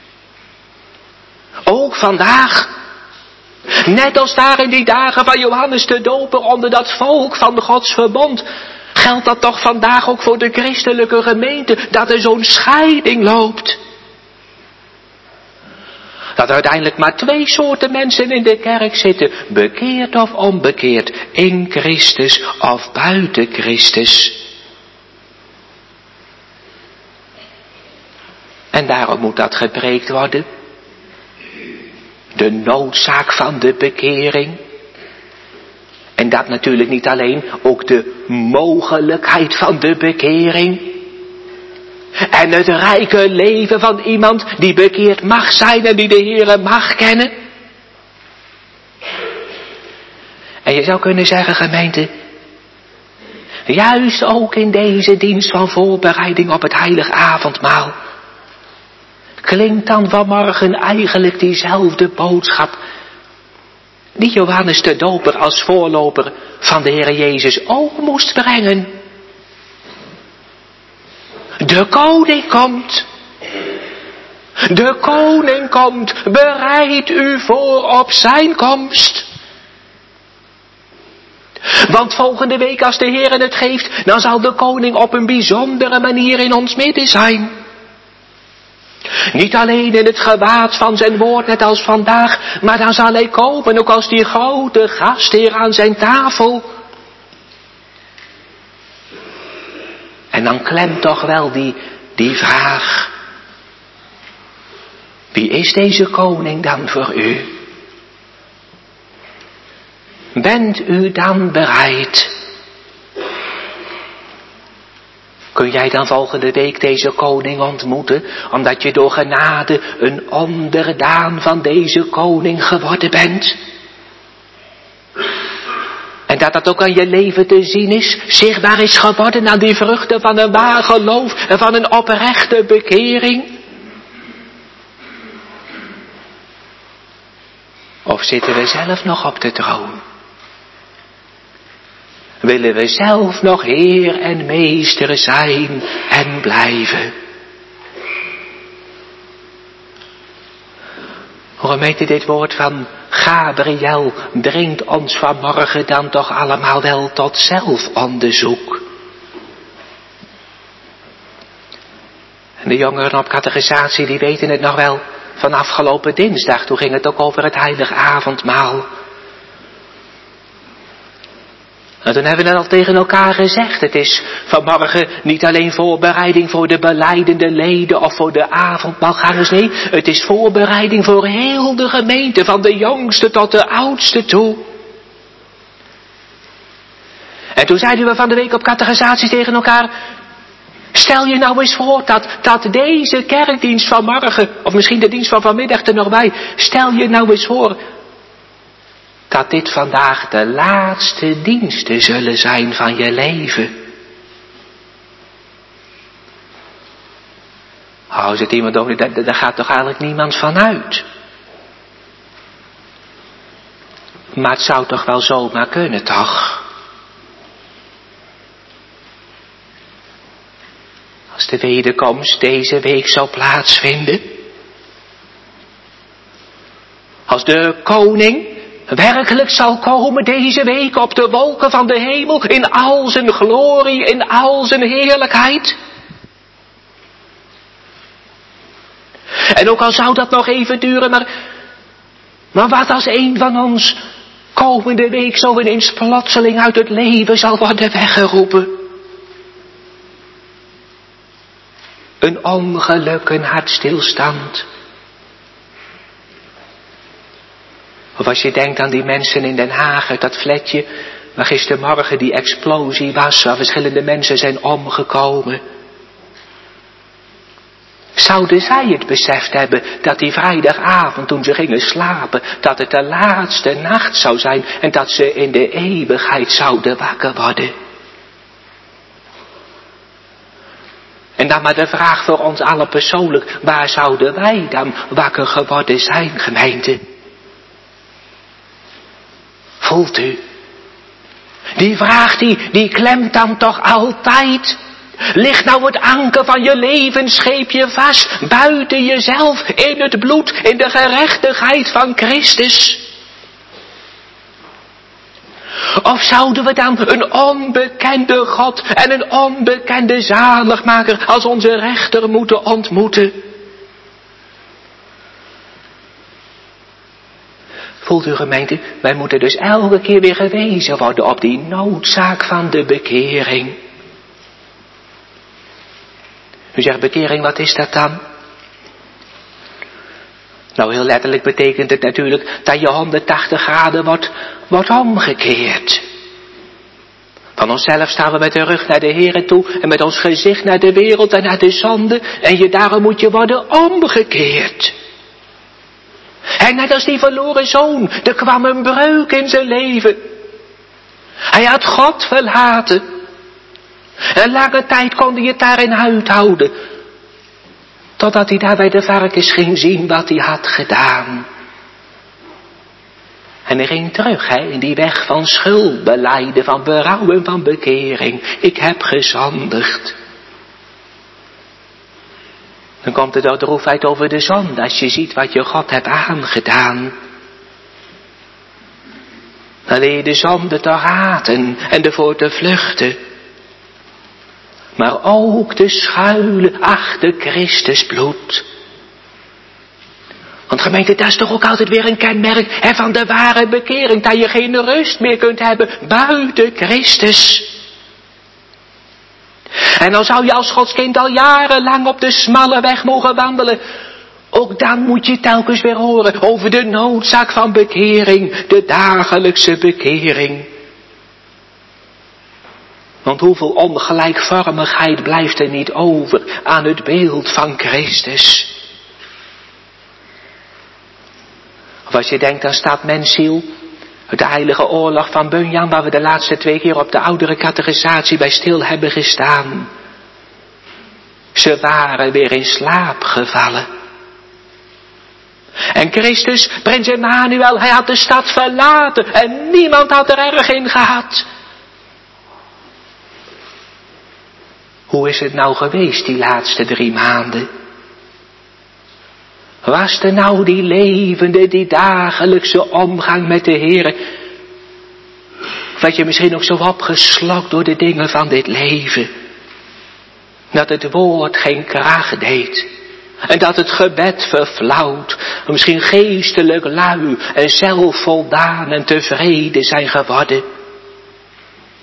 Ook vandaag. Net als daar in die dagen van Johannes de Doper onder dat volk van Gods verbond. Geldt dat toch vandaag ook voor de christelijke gemeente, dat er zo'n scheiding loopt. Dat er uiteindelijk maar twee soorten mensen in de kerk zitten. Bekeerd of onbekeerd. In Christus of buiten Christus. En daarom moet dat gepreekt worden. De noodzaak van de bekering. En dat natuurlijk niet alleen, ook de mogelijkheid van de bekering. En het rijke leven van iemand die bekeerd mag zijn en die de Heere mag kennen. En je zou kunnen zeggen, gemeente, juist ook in deze dienst van voorbereiding op het heilige avondmaal, klinkt dan vanmorgen eigenlijk diezelfde boodschap die Johannes de Doper als voorloper van de Heer Jezus ook moest brengen. De koning komt. De koning komt. Bereid u voor op zijn komst. Want volgende week als de Heer het geeft, dan zal de koning op een bijzondere manier in ons midden zijn. Niet alleen in het gewaad van zijn woord, net als vandaag, maar dan zal hij komen ook als die grote gastheer aan zijn tafel. En dan klemt toch wel die, die vraag. Wie is deze koning dan voor u? Bent u dan bereid? Kun jij dan volgende week deze koning ontmoeten, omdat je door genade een onderdaan van deze koning geworden bent? En dat dat ook aan je leven te zien is, zichtbaar is geworden aan die vruchten van een waar geloof en van een oprechte bekering? Of zitten we zelf nog op de troon? Willen we zelf nog Heer en Meester zijn en blijven? Gemeente, dit woord van Gabriel dringt ons vanmorgen dan toch allemaal wel tot zelfonderzoek. En de jongeren op catechisatie die weten het nog wel van afgelopen dinsdag. Toen ging het ook over het heilige avondmaal. En toen hebben we net al tegen elkaar gezegd, het is vanmorgen niet alleen voorbereiding voor de belijdende leden of voor de avondmaalgangers, nee, het is voorbereiding voor heel de gemeente, van de jongste tot de oudste toe. En toen zeiden we van de week op catechisatie tegen elkaar, stel je nou eens voor dat, dat deze kerkdienst van morgen, of misschien de dienst van vanmiddag er nog bij, stel je nou eens voor dat dit vandaag de laatste diensten zullen zijn van je leven. Oh, zit iemand over, daar, daar gaat toch eigenlijk niemand van uit. Maar het zou toch wel zomaar kunnen, toch? Als de wederkomst deze week zou plaatsvinden. Als de koning werkelijk zal komen deze week op de wolken van de hemel, in al zijn glorie, in al zijn heerlijkheid. En ook al zou dat nog even duren, maar, maar wat als een van ons komende week zo ineens plotseling uit het leven zal worden weggeroepen? Een ongeluk, een hartstilstand. Of als je denkt aan die mensen in Den Haag, uit dat flatje, waar gistermorgen die explosie was, waar verschillende mensen zijn omgekomen. Zouden zij het beseft hebben dat die vrijdagavond toen ze gingen slapen, dat het de laatste nacht zou zijn en dat ze in de eeuwigheid zouden wakker worden? En dan maar de vraag voor ons allen persoonlijk, waar zouden wij dan wakker geworden zijn, gemeente? Voelt u? Die vraag die, die klemt dan toch altijd. Ligt nou het anker van je levensscheepje vast, buiten jezelf, in het bloed, in de gerechtigheid van Christus? Of zouden we dan een onbekende God en een onbekende zaligmaker als onze rechter moeten ontmoeten? Voelt u, gemeente, wij moeten dus elke keer weer gewezen worden op die noodzaak van de bekering. U zegt, bekering, wat is dat dan? Nou, heel letterlijk betekent het natuurlijk dat je honderdtachtig graden wordt, wordt omgekeerd. Van onszelf staan we met de rug naar de Here toe en met ons gezicht naar de wereld en naar de zonde. En je, daarom moet je worden omgekeerd. En net als die verloren zoon, er kwam een breuk in zijn leven. Hij had God verlaten. En lange tijd kon hij het daarin uithouden. Totdat hij daar bij de varkens ging zien wat hij had gedaan. En hij ging terug, hè, in die weg van schuldbelijden, van berouw en van bekering. Ik heb gezondigd. Dan komt er door droefheid over de zonde, als je ziet wat je God hebt aangedaan. Dan leer je de zonde te haten en ervoor te vluchten. Maar ook te schuilen achter Christus bloed. Want gemeente, dat is toch ook altijd weer een kenmerk hè, van de ware bekering. Dat je geen rust meer kunt hebben buiten Christus. En dan zou je als Gods kind al jarenlang op de smalle weg mogen wandelen. Ook dan moet je telkens weer horen over de noodzaak van bekering. De dagelijkse bekering. Want hoeveel ongelijkvormigheid blijft er niet over aan het beeld van Christus. Of als je denkt aan staat mensziel, de heilige oorlog van Bunyan, waar we de laatste twee keer op de oudere catechisatie bij stil hebben gestaan. Ze waren weer in slaap gevallen. En Christus, prins Emmanuel, hij had de stad verlaten en niemand had er erg in gehad. Hoe is het nou geweest die laatste drie maanden? Was er nou die levende, die dagelijkse omgang met de Heer? Of werd je misschien ook zo opgeslokt door de dingen van dit leven? Dat het woord geen kracht deed. En dat het gebed verflauwt. Misschien geestelijk lui en zelfvoldaan en tevreden zijn geworden.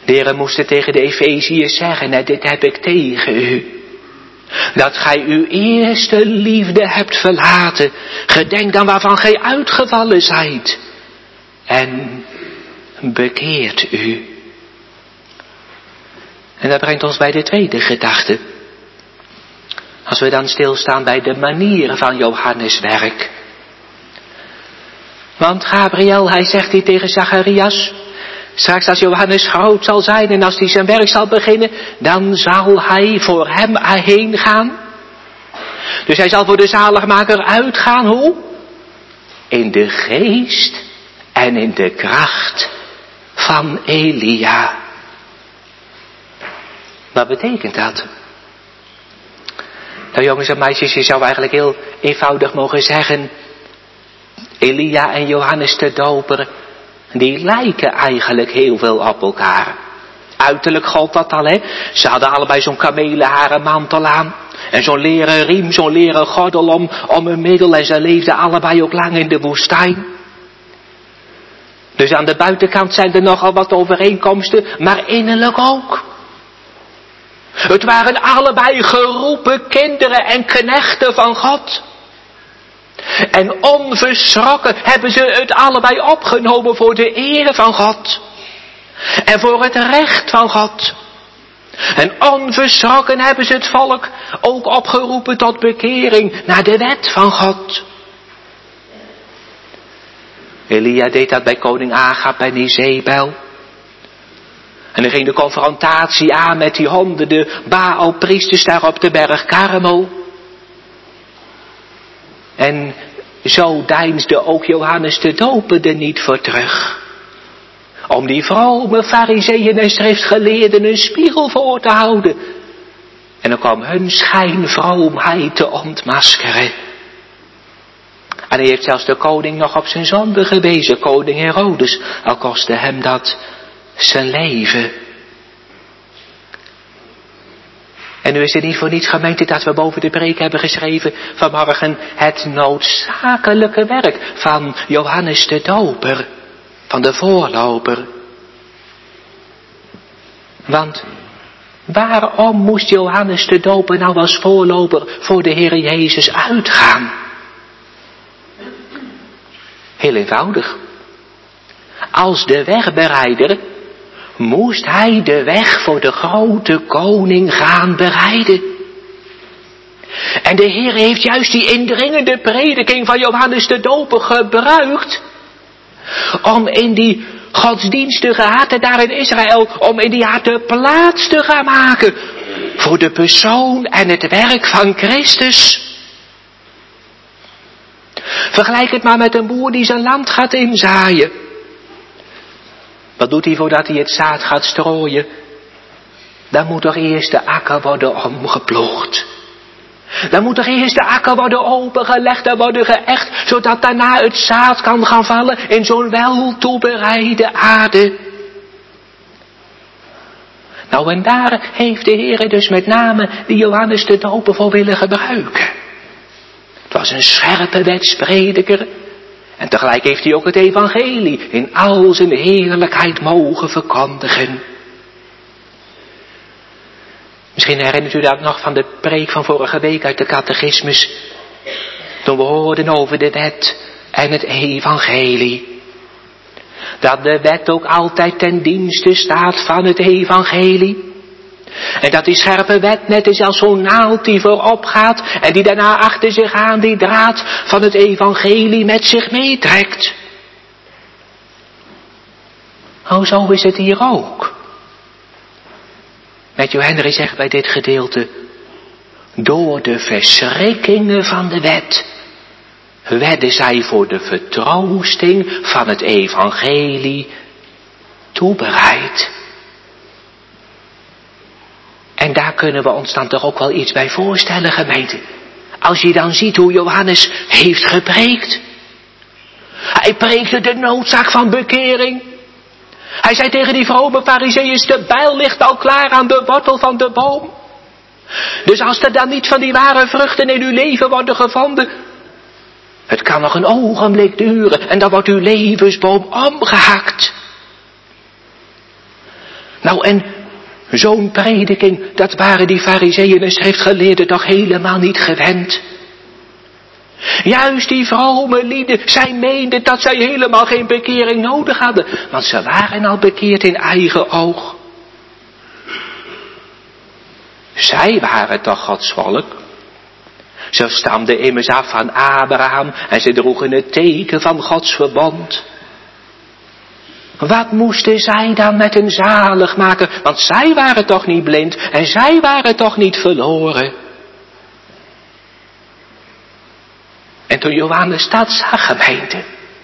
De Heer moest tegen de Efeziërs zeggen, en dit heb ik tegen u. Dat gij uw eerste liefde hebt verlaten. Gedenk dan waarvan gij uitgevallen zijt. En bekeert u. En dat brengt ons bij de tweede gedachte. Als we dan stilstaan bij de manier van Johannes' werk. Want Gabriel, hij zegt hier tegen Zacharias. Straks als Johannes groot zal zijn en als hij zijn werk zal beginnen, dan zal hij voor hem heen gaan. Dus hij zal voor de zaligmaker uitgaan, hoe? In de geest en in de kracht van Elia. Wat betekent dat? Nou jongens en meisjes, je zou eigenlijk heel eenvoudig mogen zeggen, Elia en Johannes de Doper, die lijken eigenlijk heel veel op elkaar. Uiterlijk gold dat al, hè. Ze hadden allebei zo'n kamelenharen mantel aan. En zo'n leren riem, zo'n leren gordel om, om hun middel. En ze leefden allebei ook lang in de woestijn. Dus aan de buitenkant zijn er nogal wat overeenkomsten, maar innerlijk ook. Het waren allebei geroepen kinderen en knechten van God. En onverschrokken hebben ze het allebei opgenomen voor de eer van God. En voor het recht van God. En onverschrokken hebben ze het volk ook opgeroepen tot bekering naar de wet van God. Elia deed dat bij koning Agab en Izebel. En er ging de confrontatie aan met die honderden Baal-priesters daar op de berg Karmel. En zo deinsde ook Johannes de Doper er niet voor terug. Om die vrome fariseeën en schriftgeleerden een spiegel voor te houden. En dan kwam hun schijnvroomheid te ontmaskeren. En hij heeft zelfs de koning nog op zijn zonde gewezen, koning Herodes. Al kostte hem dat zijn leven. En nu is het niet voor niets, gemeente, dat we boven de preek hebben geschreven vanmorgen het noodzakelijke werk van Johannes de Doper, van de voorloper. Want waarom moest Johannes de Doper nou als voorloper voor de Heer Jezus uitgaan? Heel eenvoudig. Als de wegbereider moest hij de weg voor de grote koning gaan bereiden. En de Heer heeft juist die indringende prediking van Johannes de Doper gebruikt om in die godsdienstige harten daar in Israël, om in die harten plaats te gaan maken voor de persoon en het werk van Christus. Vergelijk het maar met een boer die zijn land gaat inzaaien. Wat doet hij voordat hij het zaad gaat strooien? Dan moet toch eerst de akker worden omgeploegd. Dan moet toch eerst de akker worden opengelegd en worden geëcht, zodat daarna het zaad kan gaan vallen in zo'n wel toebereide aarde. Nou, en daar heeft de Heer dus met name die Johannes de Doper voor willen gebruiken. Het was een scherpe wetsprediker. En tegelijk heeft hij ook het evangelie in al zijn heerlijkheid mogen verkondigen. Misschien herinnert u dat nog van de preek van vorige week uit de catechismus. Toen we hoorden over de wet en het evangelie. Dat de wet ook altijd ten dienste staat van het evangelie. En dat die scherpe wet net is als zo'n naald die voorop gaat en die daarna achter zich aan die draad van het evangelie met zich meetrekt. Oh, zo is het hier ook. Matthew Henry zegt bij dit gedeelte, door de verschrikkingen van de wet werden zij voor de vertroosting van het evangelie toebereid. En daar kunnen we ons dan toch ook wel iets bij voorstellen, gemeente. Als je dan ziet hoe Johannes heeft gepreekt. Hij preekte de noodzaak van bekering. Hij zei tegen die vrome fariseeërs, de bijl ligt al klaar aan de wortel van de boom. Dus als er dan niet van die ware vruchten in uw leven worden gevonden, het kan nog een ogenblik duren en dan wordt uw levensboom omgehakt. Nou, en zo'n prediking, dat waren die farizeeën en schriftgeleerden toch helemaal niet gewend. Juist die vrome lieden, zij meenden dat zij helemaal geen bekering nodig hadden, want ze waren al bekeerd in eigen oog. Zij waren toch Gods volk? Ze stamden immers af van Abraham en ze droegen het teken van Gods verbond. Wat moesten zij dan met een zaligmaker? Want zij waren toch niet blind en zij waren toch niet verloren. En toen Johannes dat zag, gemeente.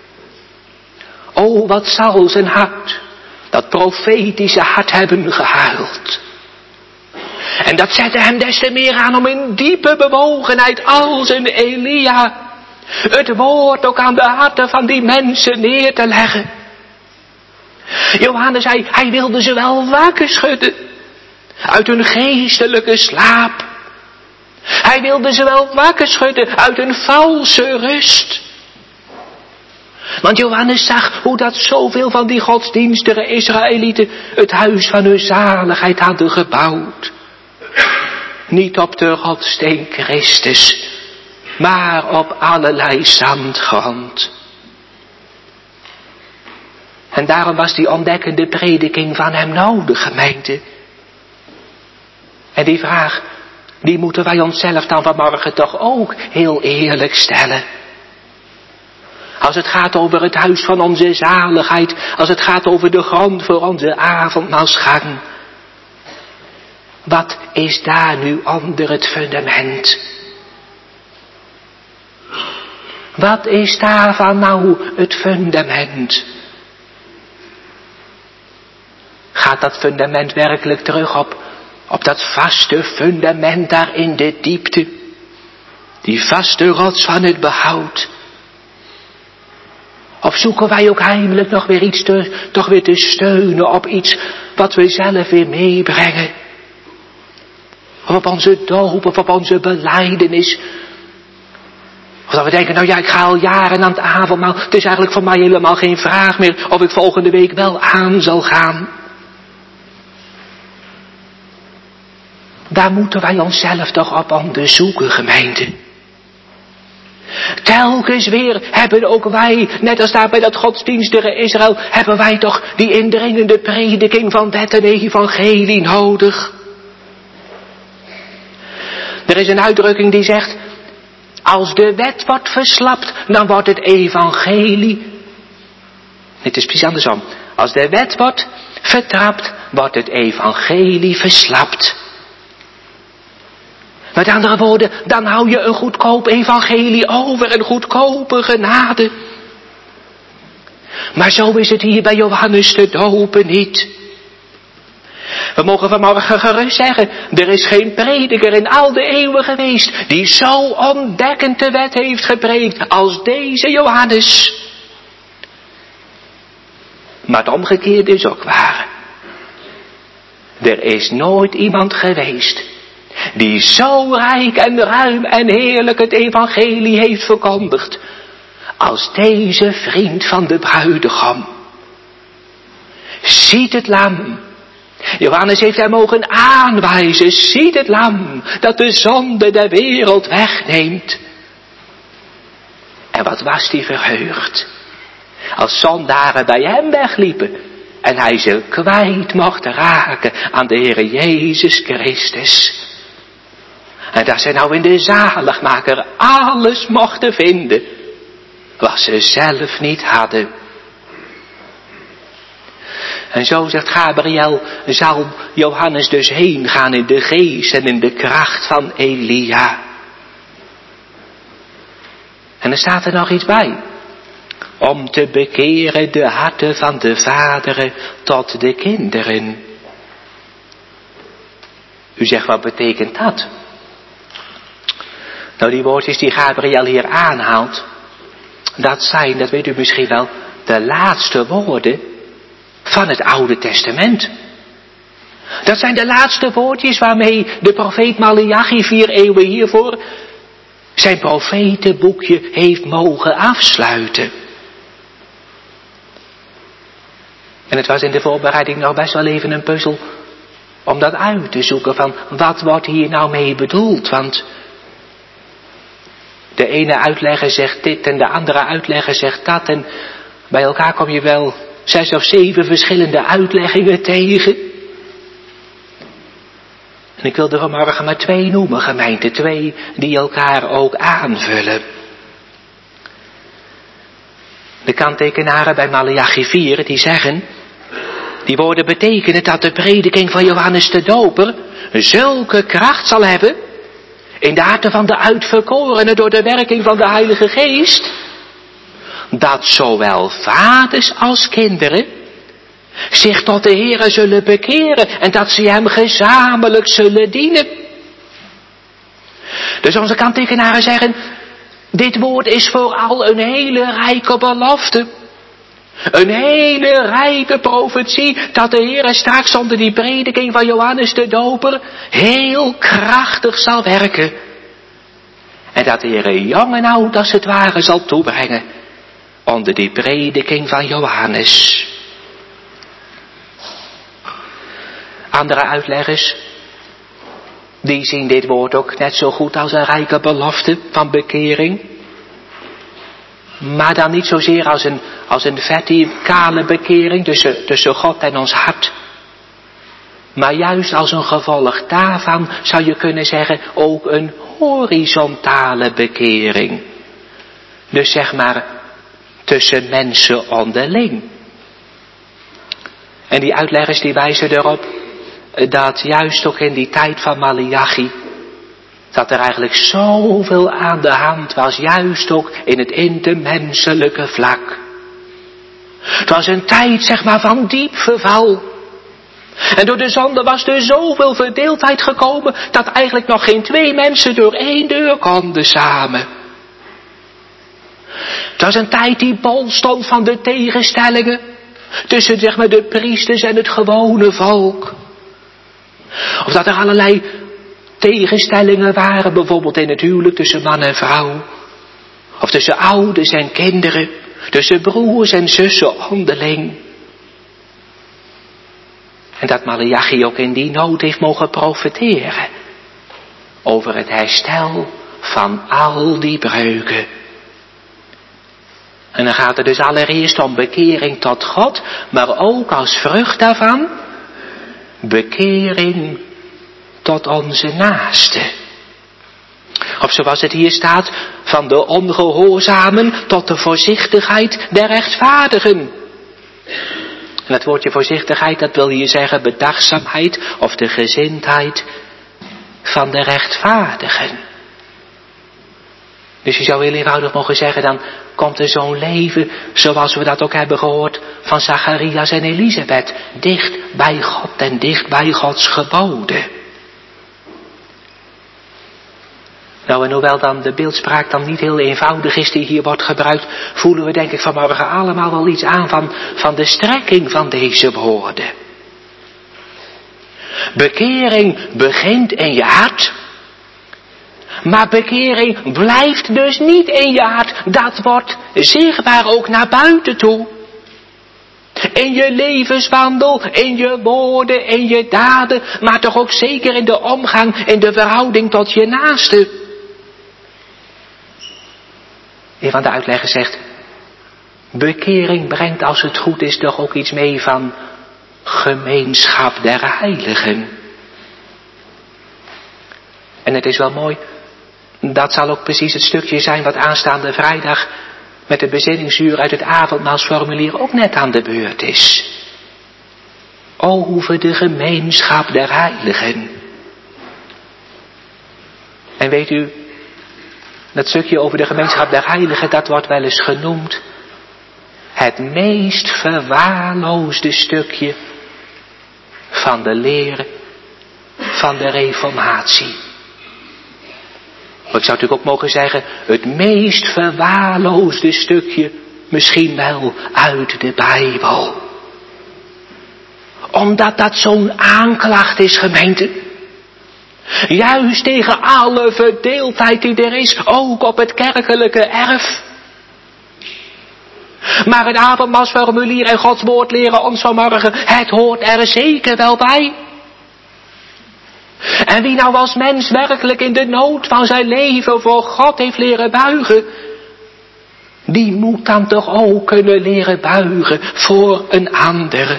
O, wat zal zijn hart, dat profetische hart hebben gehuild. En dat zette hem des te meer aan om in diepe bewogenheid als een Elia het woord ook aan de harten van die mensen neer te leggen. Johannes, hij, hij wilde ze wel wakker schudden uit hun geestelijke slaap. Hij wilde ze wel wakker schudden uit hun valse rust. Want Johannes zag hoe dat zoveel van die godsdienstige Israëlieten het huis van hun zaligheid hadden gebouwd. Niet op de rotsteen Christus, maar op allerlei zandgrond. En daarom was die ontdekkende prediking van hem nodig, gemeente. En die vraag, die moeten wij onszelf dan vanmorgen toch ook heel eerlijk stellen. Als het gaat over het huis van onze zaligheid, als het gaat over de grond voor onze avondmaalsgang. Wat is daar nu onder het fundament? Wat is daarvan nou het fundament? Gaat dat fundament werkelijk terug op, op dat vaste fundament daar in de diepte? Die vaste rots van het behoud. Of zoeken wij ook heimelijk nog weer iets te, toch weer te steunen op iets wat we zelf weer meebrengen? Of op onze doop, of op onze belijdenis. Of dat we denken, nou ja, ik ga al jaren aan het avondmaal. Het is eigenlijk voor mij helemaal geen vraag meer of ik volgende week wel aan zal gaan. Daar moeten wij onszelf toch op onderzoeken, gemeente. Telkens weer hebben ook wij, net als daar bij dat godsdienstige Israël, hebben wij toch die indringende prediking van wet en evangelie nodig. Er is een uitdrukking die zegt, als de wet wordt verslapt, dan wordt het evangelie. Het is precies andersom. Als de wet wordt vertrapt, wordt het evangelie verslapt. Met andere woorden, dan hou je een goedkoop evangelie over, een goedkope genade. Maar zo is het hier bij Johannes de Doper niet. We mogen vanmorgen gerust zeggen, er is geen prediker in al de eeuwen geweest die zo ontdekkend de wet heeft gepreekt als deze Johannes. Maar het omgekeerde is ook waar. Er is nooit iemand geweest die zo rijk en ruim en heerlijk het evangelie heeft verkondigd als deze vriend van de bruidegom. Ziet het lam. Johannes heeft hem mogen aanwijzen. Ziet het lam dat de zonde der wereld wegneemt. En wat was die verheugd. Als zondaren bij hem wegliepen. En hij ze kwijt mocht raken aan de Heere Jezus Christus. En dat ze nou in de zaligmaker alles mochten vinden. Wat ze zelf niet hadden. En zo zegt Gabriel, zal Johannes dus heen gaan in de geest en in de kracht van Elia. En er staat er nog iets bij. Om te bekeren de harten van de vaderen tot de kinderen. U zegt, wat betekent dat? Nou, die woordjes die Gabriel hier aanhaalt, dat zijn, dat weet u misschien wel, de laatste woorden van het Oude Testament. Dat zijn de laatste woordjes waarmee de profeet Maleachi vier eeuwen hiervoor zijn profetenboekje heeft mogen afsluiten. En het was in de voorbereiding nog best wel even een puzzel om dat uit te zoeken van wat wordt hier nou mee bedoeld. Want de ene uitlegger zegt dit en de andere uitlegger zegt dat. En bij elkaar kom je wel zes of zeven verschillende uitleggingen tegen. En ik wil er vanmorgen maar twee noemen, gemeente. Twee die elkaar ook aanvullen. De kanttekenaren bij Maleachi vier die zeggen, die woorden betekenen dat de prediking van Johannes de Doper zulke kracht zal hebben in de harten van de uitverkorenen door de werking van de Heilige Geest, dat zowel vaders als kinderen zich tot de Heere zullen bekeren en dat ze hem gezamenlijk zullen dienen. Dus onze kanttekenaren zeggen, dit woord is vooral een hele rijke belofte. Een hele rijke profetie dat de Heere straks onder die prediking van Johannes de Doper heel krachtig zal werken. En dat de Heere jong en oud als het ware zal toebrengen onder die prediking van Johannes. Andere uitleggers, die zien dit woord ook net zo goed als een rijke belofte van bekering. Maar dan niet zozeer als een, als een verticale bekering tussen, tussen God en ons hart. Maar juist als een gevolg daarvan zou je kunnen zeggen ook een horizontale bekering. Dus zeg maar tussen mensen onderling. En die uitleggers die wijzen erop dat juist ook in die tijd van Maleachi, dat er eigenlijk zoveel aan de hand was, juist ook in het intermenselijke vlak. Het was een tijd, zeg maar, van diep verval. En door de zonde was er zoveel verdeeldheid gekomen, dat eigenlijk nog geen twee mensen door één deur konden samen. Het was een tijd die bol stond van de tegenstellingen tussen, zeg maar, de priesters en het gewone volk. Of dat er allerlei tegenstellingen waren, bijvoorbeeld in het huwelijk tussen man en vrouw. Of tussen ouders en kinderen, tussen broers en zussen onderling. En dat Maleachi ook in die nood heeft mogen profeteren over het herstel van al die breuken. En dan gaat het dus allereerst om bekering tot God, maar ook als vrucht daarvan bekering tot onze naaste. Of zoals het hier staat, van de ongehoorzamen tot de voorzichtigheid der rechtvaardigen. En dat woordje voorzichtigheid, dat wil hier zeggen bedachtzaamheid of de gezindheid van de rechtvaardigen. Dus je zou heel eenvoudig mogen zeggen, dan komt er zo'n leven, zoals we dat ook hebben gehoord van Zacharias en Elisabeth, dicht bij God en dicht bij Gods geboden. Nou, en hoewel dan de beeldspraak dan niet heel eenvoudig is die hier wordt gebruikt, voelen we denk ik vanmorgen allemaal wel iets aan van, van de strekking van deze woorden. Bekering begint in je hart, maar bekering blijft dus niet in je hart. Dat wordt zichtbaar ook naar buiten toe. In je levenswandel, in je woorden, in je daden, maar toch ook zeker in de omgang, in de verhouding tot je naaste. Een van de uitleggers zegt, bekering brengt als het goed is toch ook iets mee van gemeenschap der heiligen. En het is wel mooi, dat zal ook precies het stukje zijn wat aanstaande vrijdag met de bezinningsuur uit het avondmaalsformulier ook net aan de beurt is. Over de gemeenschap der heiligen. En weet u, dat stukje over de gemeenschap der heiligen, dat wordt wel eens genoemd het meest verwaarloosde stukje van de leer van de reformatie. Maar ik zou natuurlijk ook mogen zeggen, het meest verwaarloosde stukje misschien wel uit de Bijbel. Omdat dat zo'n aanklacht is, gemeente. Juist tegen alle verdeeldheid die er is, ook op het kerkelijke erf. Maar het avondmaalsformulier en Gods woord leren ons vanmorgen, het hoort er zeker wel bij. En wie nou als mens werkelijk in de nood van zijn leven voor God heeft leren buigen, die moet dan toch ook kunnen leren buigen voor een ander.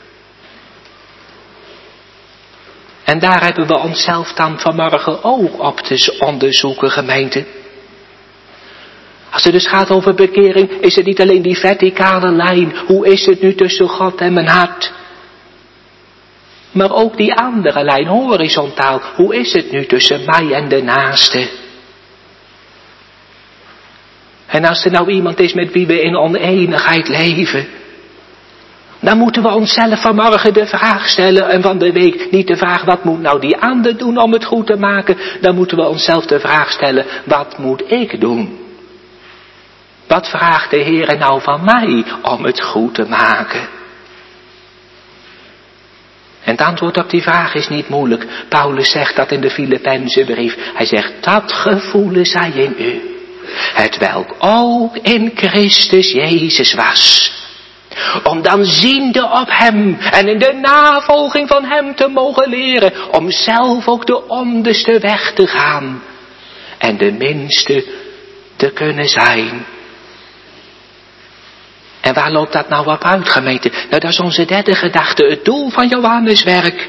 En daar hebben we onszelf dan vanmorgen ook op te onderzoeken, gemeente. Als het dus gaat over bekering, is het niet alleen die verticale lijn. Hoe is het nu tussen God en mijn hart? Maar ook die andere lijn, horizontaal. Hoe is het nu tussen mij en de naaste? En als er nou iemand is met wie we in oneenigheid leven, dan moeten we onszelf vanmorgen de vraag stellen en van de week niet de vraag, wat moet nou die ander doen om het goed te maken? Dan moeten we onszelf de vraag stellen, wat moet ik doen? Wat vraagt de Heer nou van mij om het goed te maken? En het antwoord op die vraag is niet moeilijk. Paulus zegt dat in de Filippenzenbrief. Hij zegt, dat gevoelen zij in u, hetwelk ook in Christus Jezus was. Om dan ziende op hem en in de navolging van hem te mogen leren, om zelf ook de onderste weg te gaan en de minste te kunnen zijn. En waar loopt dat nou op uit, gemeente? Nou, dat is onze derde gedachte, het doel van Johannes' werk.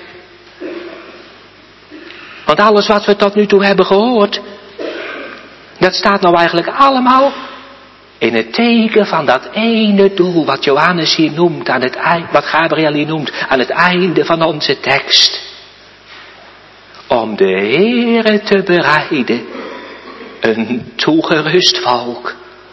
Want alles wat we tot nu toe hebben gehoord, dat staat nou eigenlijk allemaal in het teken van dat ene doel wat Johannes hier noemt, aan het eind, wat Gabriel hier noemt, aan het einde van onze tekst. Om de Heere te bereiden, een toegerust volk.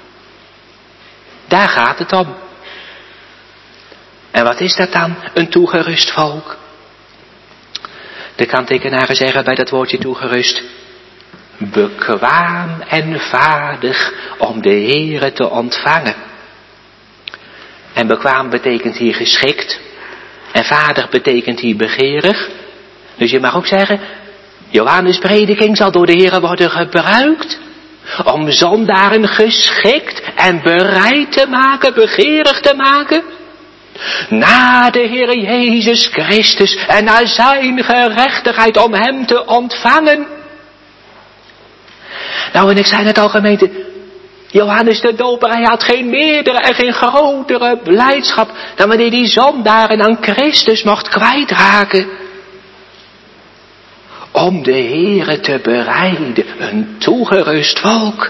Daar gaat het om. En wat is dat dan, een toegerust volk? De kanttekenaren zeggen bij dat woordje toegerust, bekwaam en vaardig om de Heere te ontvangen. En bekwaam betekent hier geschikt. En vaardig betekent hier begeerig. Dus je mag ook zeggen, Johannes' prediking zal door de Heere worden gebruikt om zondaren geschikt en bereid te maken, begeerig te maken, naar de Heere Jezus Christus en naar zijn gerechtigheid om hem te ontvangen. Nou, en ik zei net al, gemeente, Johannes de Doper, hij had geen meerdere en geen grotere blijdschap dan wanneer die zondaren aan Christus mocht kwijtraken. Om de Heere te bereiden, een toegerust volk.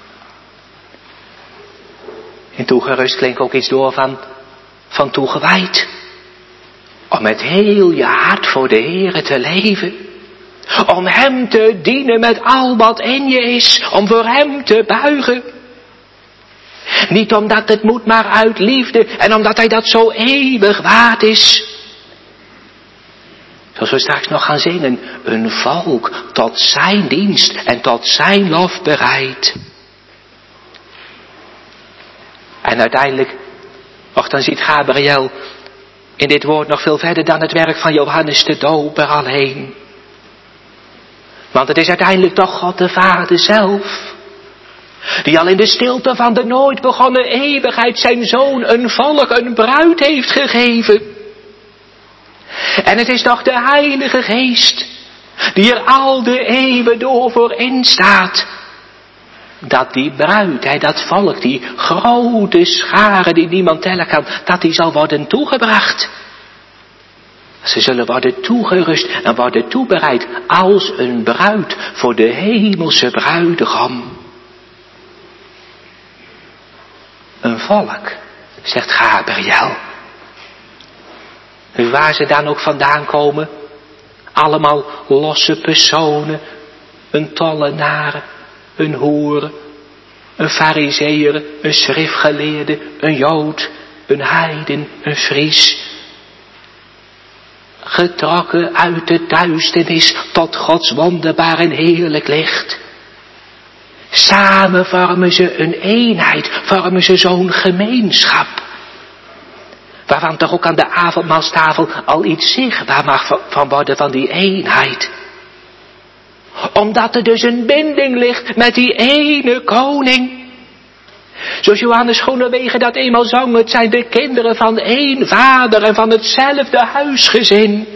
En toegerust klinkt ook iets door van, van toegewijd. Om met heel je hart voor de Heere te leven. Om hem te dienen met al wat in je is. Om voor hem te buigen. Niet omdat het moet, maar uit liefde. En omdat hij dat zo eeuwig waard is. Zoals we straks nog gaan zingen. Een volk tot zijn dienst en tot zijn lof bereid. En uiteindelijk, och, dan ziet Gabriel in dit woord nog veel verder dan het werk van Johannes de Doper alleen. Want het is uiteindelijk toch God de Vader zelf, die al in de stilte van de nooit begonnen eeuwigheid zijn zoon een volk, een bruid heeft gegeven. En het is toch de Heilige Geest, die er al de eeuwen door voor instaat, dat die bruid, dat volk, die grote schare die niemand tellen kan, dat die zal worden toegebracht. Ze zullen worden toegerust en worden toebereid als een bruid voor de hemelse bruidegom. Een volk, zegt Gabriel. Dus waar ze dan ook vandaan komen, allemaal losse personen, een tollenaar, een hoer, een farizeeër, een schriftgeleerde, een jood, een heiden, een Fries. Getrokken uit de duisternis tot Gods wonderbaar en heerlijk licht. Samen vormen ze een eenheid, vormen ze zo'n gemeenschap. Waarvan toch ook aan de avondmaalstafel al iets zichtbaar mag van worden van die eenheid. Omdat er dus een binding ligt met die ene koning. Zoals Johannes Groenewegen dat eenmaal zong, het zijn de kinderen van één vader en van hetzelfde huisgezin.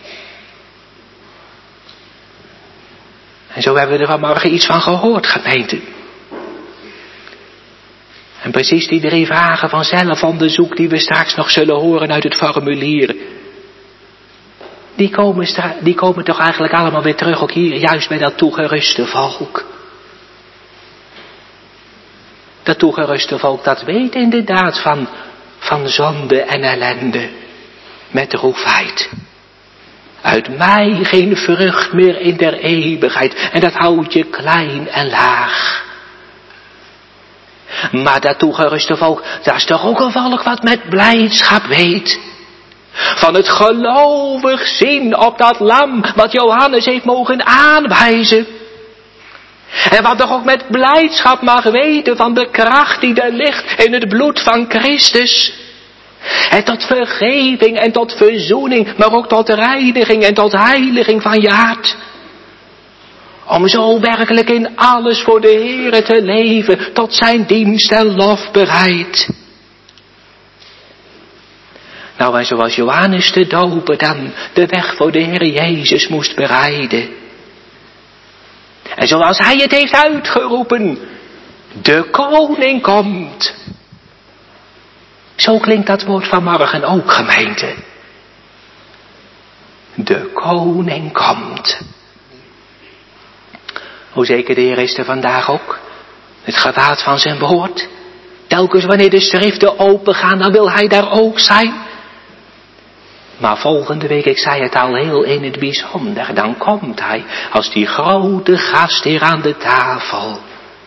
En zo hebben we er vanmorgen iets van gehoord, gemeente. En precies die drie vragen van zelfonderzoek die we straks nog zullen horen uit het formulier. Die komen, stra- die komen toch eigenlijk allemaal weer terug, ook hier, juist bij dat toegeruste volk. Dat toegeruste volk, dat weet inderdaad van, van zonde en ellende. Met droefheid. Uit mij geen vrucht meer in der eeuwigheid. En dat houdt je klein en laag. Maar dat toegeruste volk, dat is toch ook een volk wat met blijdschap weet. Van het gelovig zien op dat lam wat Johannes heeft mogen aanwijzen. En wat toch ook met blijdschap mag weten van de kracht die er ligt in het bloed van Christus. En tot vergeving en tot verzoening, maar ook tot reiniging en tot heiliging van je hart. Om zo werkelijk in alles voor de Heere te leven, tot zijn dienst en lof bereid. Nou, en zoals Johannes de doper dan de weg voor de Heer Jezus moest bereiden. En zoals hij het heeft uitgeroepen, de koning komt. Zo klinkt dat woord vanmorgen ook, gemeente. De koning komt. Hoe zeker de Heer is er vandaag ook. Het gewaad van zijn woord. Telkens wanneer de schriften opengaan, dan wil hij daar ook zijn. Maar volgende week, ik zei het al heel in het bijzonder, dan komt hij als die grote gastheer aan de tafel.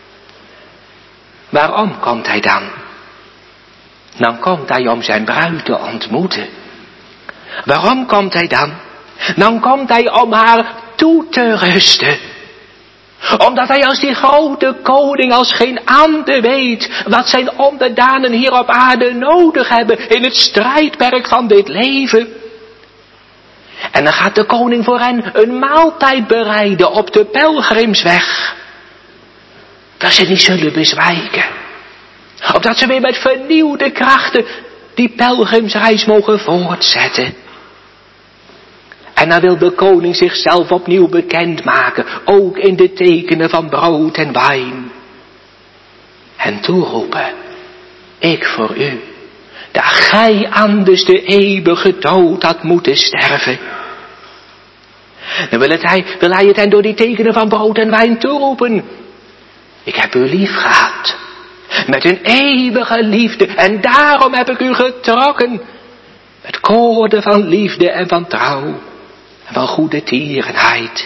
Waarom komt hij dan? Dan komt hij om zijn bruid te ontmoeten. Waarom komt hij dan? Dan komt hij om haar toe te rusten. Omdat hij als die grote koning als geen ander weet wat zijn onderdanen hier op aarde nodig hebben in het strijdperk van dit leven. En dan gaat de koning voor hen een maaltijd bereiden op de pelgrimsweg. Dat ze niet zullen bezwijken. Opdat ze weer met vernieuwde krachten die pelgrimsreis mogen voortzetten. En dan wil de koning zichzelf opnieuw bekendmaken, ook in de tekenen van brood en wijn. En toeroepen, ik voor u, dat gij anders de eeuwige dood had moeten sterven. Dan wil, het hij, wil hij het hen door die tekenen van brood en wijn toeroepen. Ik heb u lief gehad, met een eeuwige liefde, en daarom heb ik u getrokken. Met koorden van liefde en van trouw. En van goede tierenheid.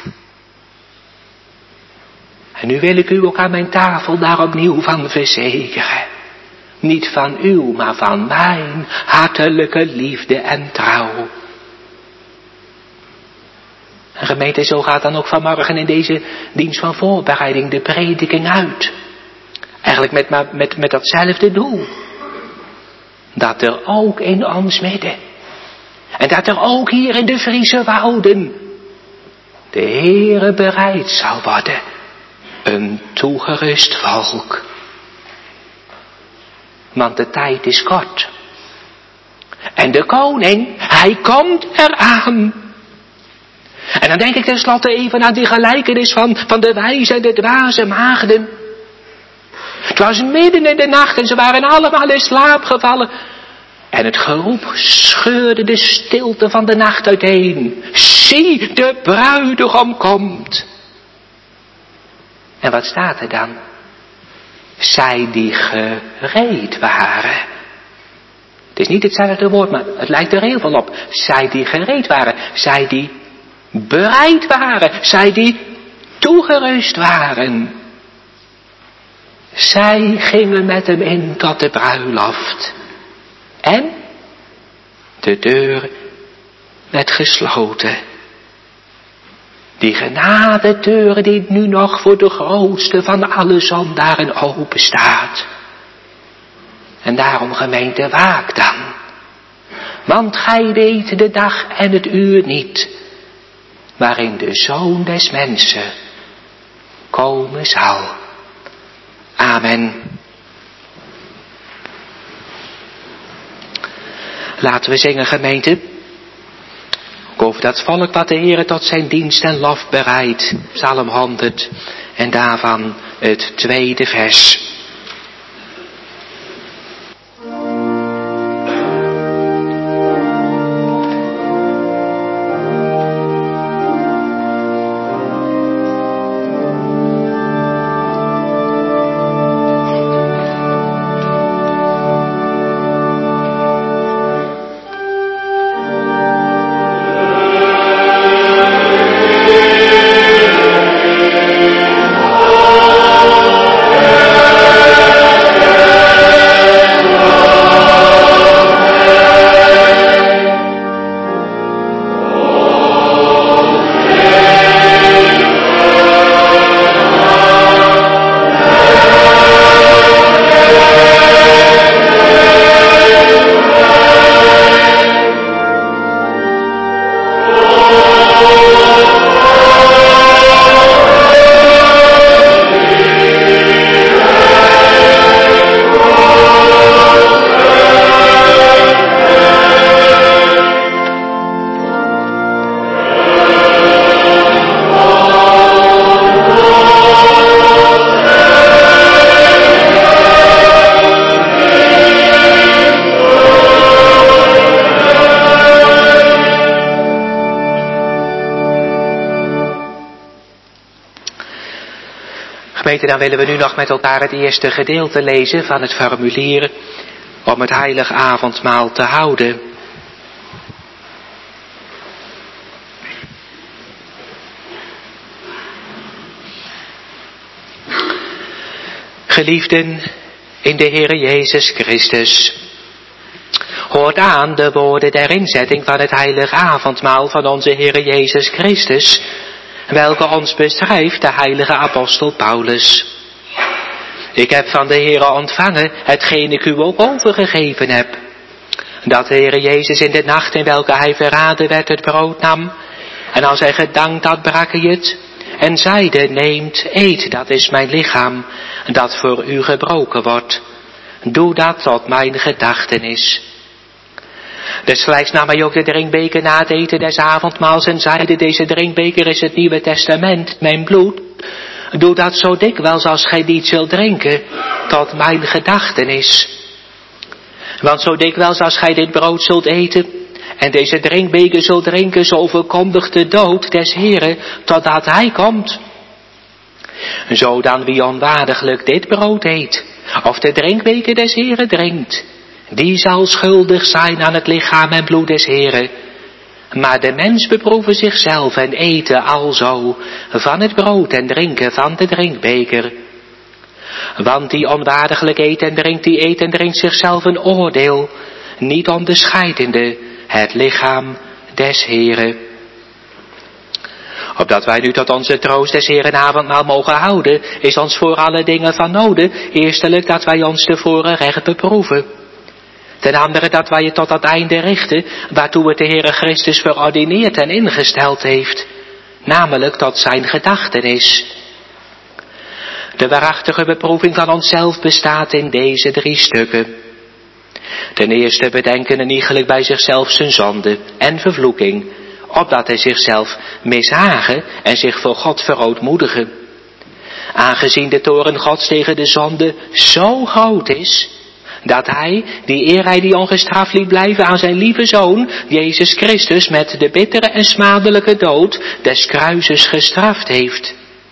En nu wil ik u ook aan mijn tafel daar opnieuw van verzekeren. Niet van uw, maar van mijn hartelijke liefde en trouw. En gemeente, zo gaat dan ook vanmorgen in deze dienst van voorbereiding de prediking uit. Eigenlijk met, met, met datzelfde doel. Dat er ook in ons midden. En dat er ook hier in de Friese wouden de Heere bereid zal worden. Een toegerust volk. Want de tijd is kort. En de koning, hij komt eraan. En dan denk ik tenslotte even aan die gelijkenis van, van de wijze en de dwaze maagden. Het was midden in de nacht en ze waren allemaal in slaap gevallen. En het geroep scheurde de stilte van de nacht uiteen. Zie, de bruidegom komt. En wat staat er dan? Zij die gereed waren. Het is niet hetzelfde woord, maar het lijkt er heel veel op. Zij die gereed waren. Zij die bereid waren. Zij die toegerust waren. Zij gingen met hem in tot de bruiloft. En de deur werd gesloten. Die genadedeur die nu nog voor de grootste van alle zondaren open staat. En daarom, gemeente, waak dan. Want gij weet de dag en het uur niet, waarin de Zoon des Mensen komen zal. Amen. Laten we zingen, gemeente. Over dat volk wat de Heere tot zijn dienst en lof bereidt. Psalm honderd en daarvan het tweede vers. Gemeente, dan willen we nu nog met elkaar het eerste gedeelte lezen van het formulier om het heilig avondmaal te houden. Geliefden in de Heere Jezus Christus, hoort aan de woorden der inzetting van het heilig avondmaal van onze Heere Jezus Christus, welke ons beschrijft de heilige apostel Paulus. Ik heb van de Heere ontvangen hetgeen ik u ook overgegeven heb. Dat de Heere Jezus in de nacht in welke hij verraden werd het brood nam. En als hij gedankt had, brak hij het. En zeide, neemt, eet, dat is mijn lichaam, dat voor u gebroken wordt. Doe dat tot mijn gedachtenis. Desgelijks nam hij ook de drinkbeker na het eten des avondmaals en zeide, deze drinkbeker is het Nieuwe Testament, mijn bloed. Doe dat zo dikwijls als gij niet zult drinken, tot mijn gedachtenis. Want zo dikwijls als gij dit brood zult eten en deze drinkbeker zult drinken, zo verkondigt de dood des Heeren, totdat hij komt. Zo dan wie onwaardiglijk dit brood eet, of de drinkbeker des Heeren drinkt, die zal schuldig zijn aan het lichaam en bloed des Heeren. Maar de mens beproeven zichzelf en eten alzo van het brood en drinken van de drinkbeker. Want die onwaardiglijk eet en drinkt, die eet en drinkt zichzelf een oordeel, niet onderscheidende het lichaam des Heeren. Opdat wij nu tot onze troost des Heeren avondmaal mogen houden, is ons voor alle dingen van noden, eerstelijk dat wij ons tevoren recht beproeven. Ten andere dat wij het tot dat einde richten, waartoe het de Heere Christus verordineerd en ingesteld heeft, namelijk tot zijn gedachtenis. De waarachtige beproeving van onszelf bestaat in deze drie stukken. Ten eerste bedenken een iegelijk bij zichzelf zijn zonde en vervloeking, opdat hij zichzelf mishagen en zich voor God verootmoedigen. Aangezien de toorn Gods tegen de zonde zo groot is, dat hij, die eer hij die ongestraft liet blijven aan zijn lieve Zoon, Jezus Christus, met de bittere en smadelijke dood des kruises gestraft heeft.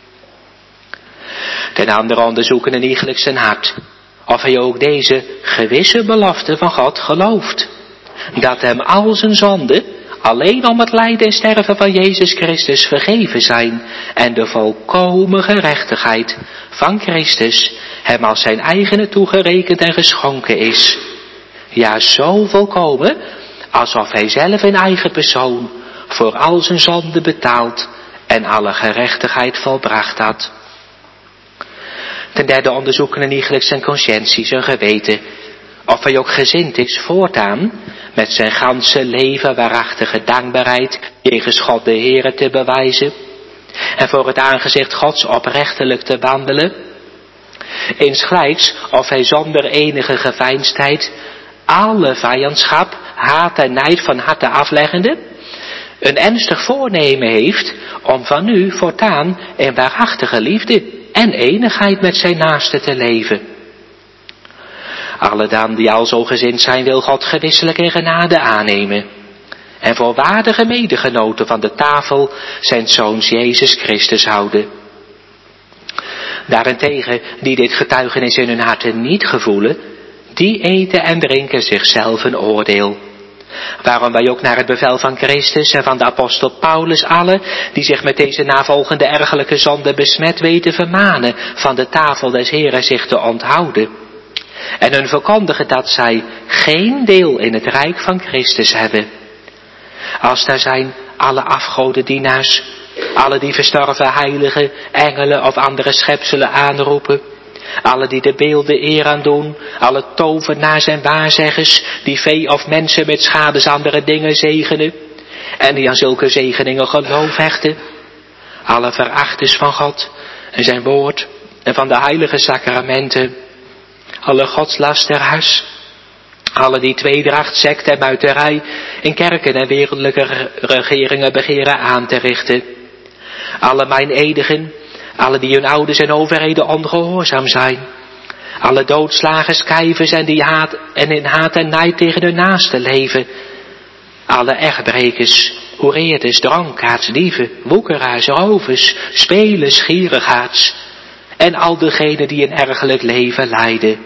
Ten andere onderzoeken een iegelijk zijn hart, of hij ook deze gewisse belofte van God gelooft, dat hem al zijn zonden alleen om het lijden en sterven van Jezus Christus vergeven zijn en de volkomen gerechtigheid van Christus hem als zijn eigene toegerekend en geschonken is. Ja, zo volkomen, alsof hij zelf in eigen persoon voor al zijn zonden betaald en alle gerechtigheid volbracht had. Ten derde onderzoeken een iegelijk zijn conscientie, zijn geweten, of hij ook gezind is voortaan met zijn ganse leven waarachtige dankbaarheid jegens God de Heere te bewijzen en voor het aangezicht Gods oprechtelijk te wandelen. Insgelijks of hij zonder enige geveinsdheid alle vijandschap, haat en nijd van harte afleggende, een ernstig voornemen heeft om van nu voortaan in waarachtige liefde en enigheid met zijn naaste te leven. Alle dan die al zo gezind zijn, wil God gewisselijk in genade aannemen en voor waardige medegenoten van de tafel zijn Zoons Jezus Christus houden. Daarentegen, die dit getuigenis in hun harten niet gevoelen, die eten en drinken zichzelf een oordeel. Waarom wij ook naar het bevel van Christus en van de apostel Paulus allen, die zich met deze navolgende ergelijke zonde besmet weten, vermanen van de tafel des Heren zich te onthouden. En hun verkondigen dat zij geen deel in het rijk van Christus hebben. Als daar zijn alle afgodendienaars, alle die verstorven heiligen, engelen of andere schepselen aanroepen, alle die de beelden eer aan doen, alle tovenaars en waarzeggers, die vee of mensen met schades andere dingen zegenen, en die aan zulke zegeningen geloof hechten, alle verachters van God en zijn woord en van de heilige sacramenten, alle godslasteraars, alle die tweedracht, sect en muiterij in kerken en wereldlijke regeringen begeren aan te richten, alle meineedigen, alle die hun ouders en overheden ongehoorzaam zijn, alle doodslagers, kijvers en die haat en in haat en nijd tegen hun naasten leven, alle echtbrekers, hoereerders, drankaards, dieven, woekeraars, rovers, spelers, gierigaards en al degenen die een ergelijk leven leiden.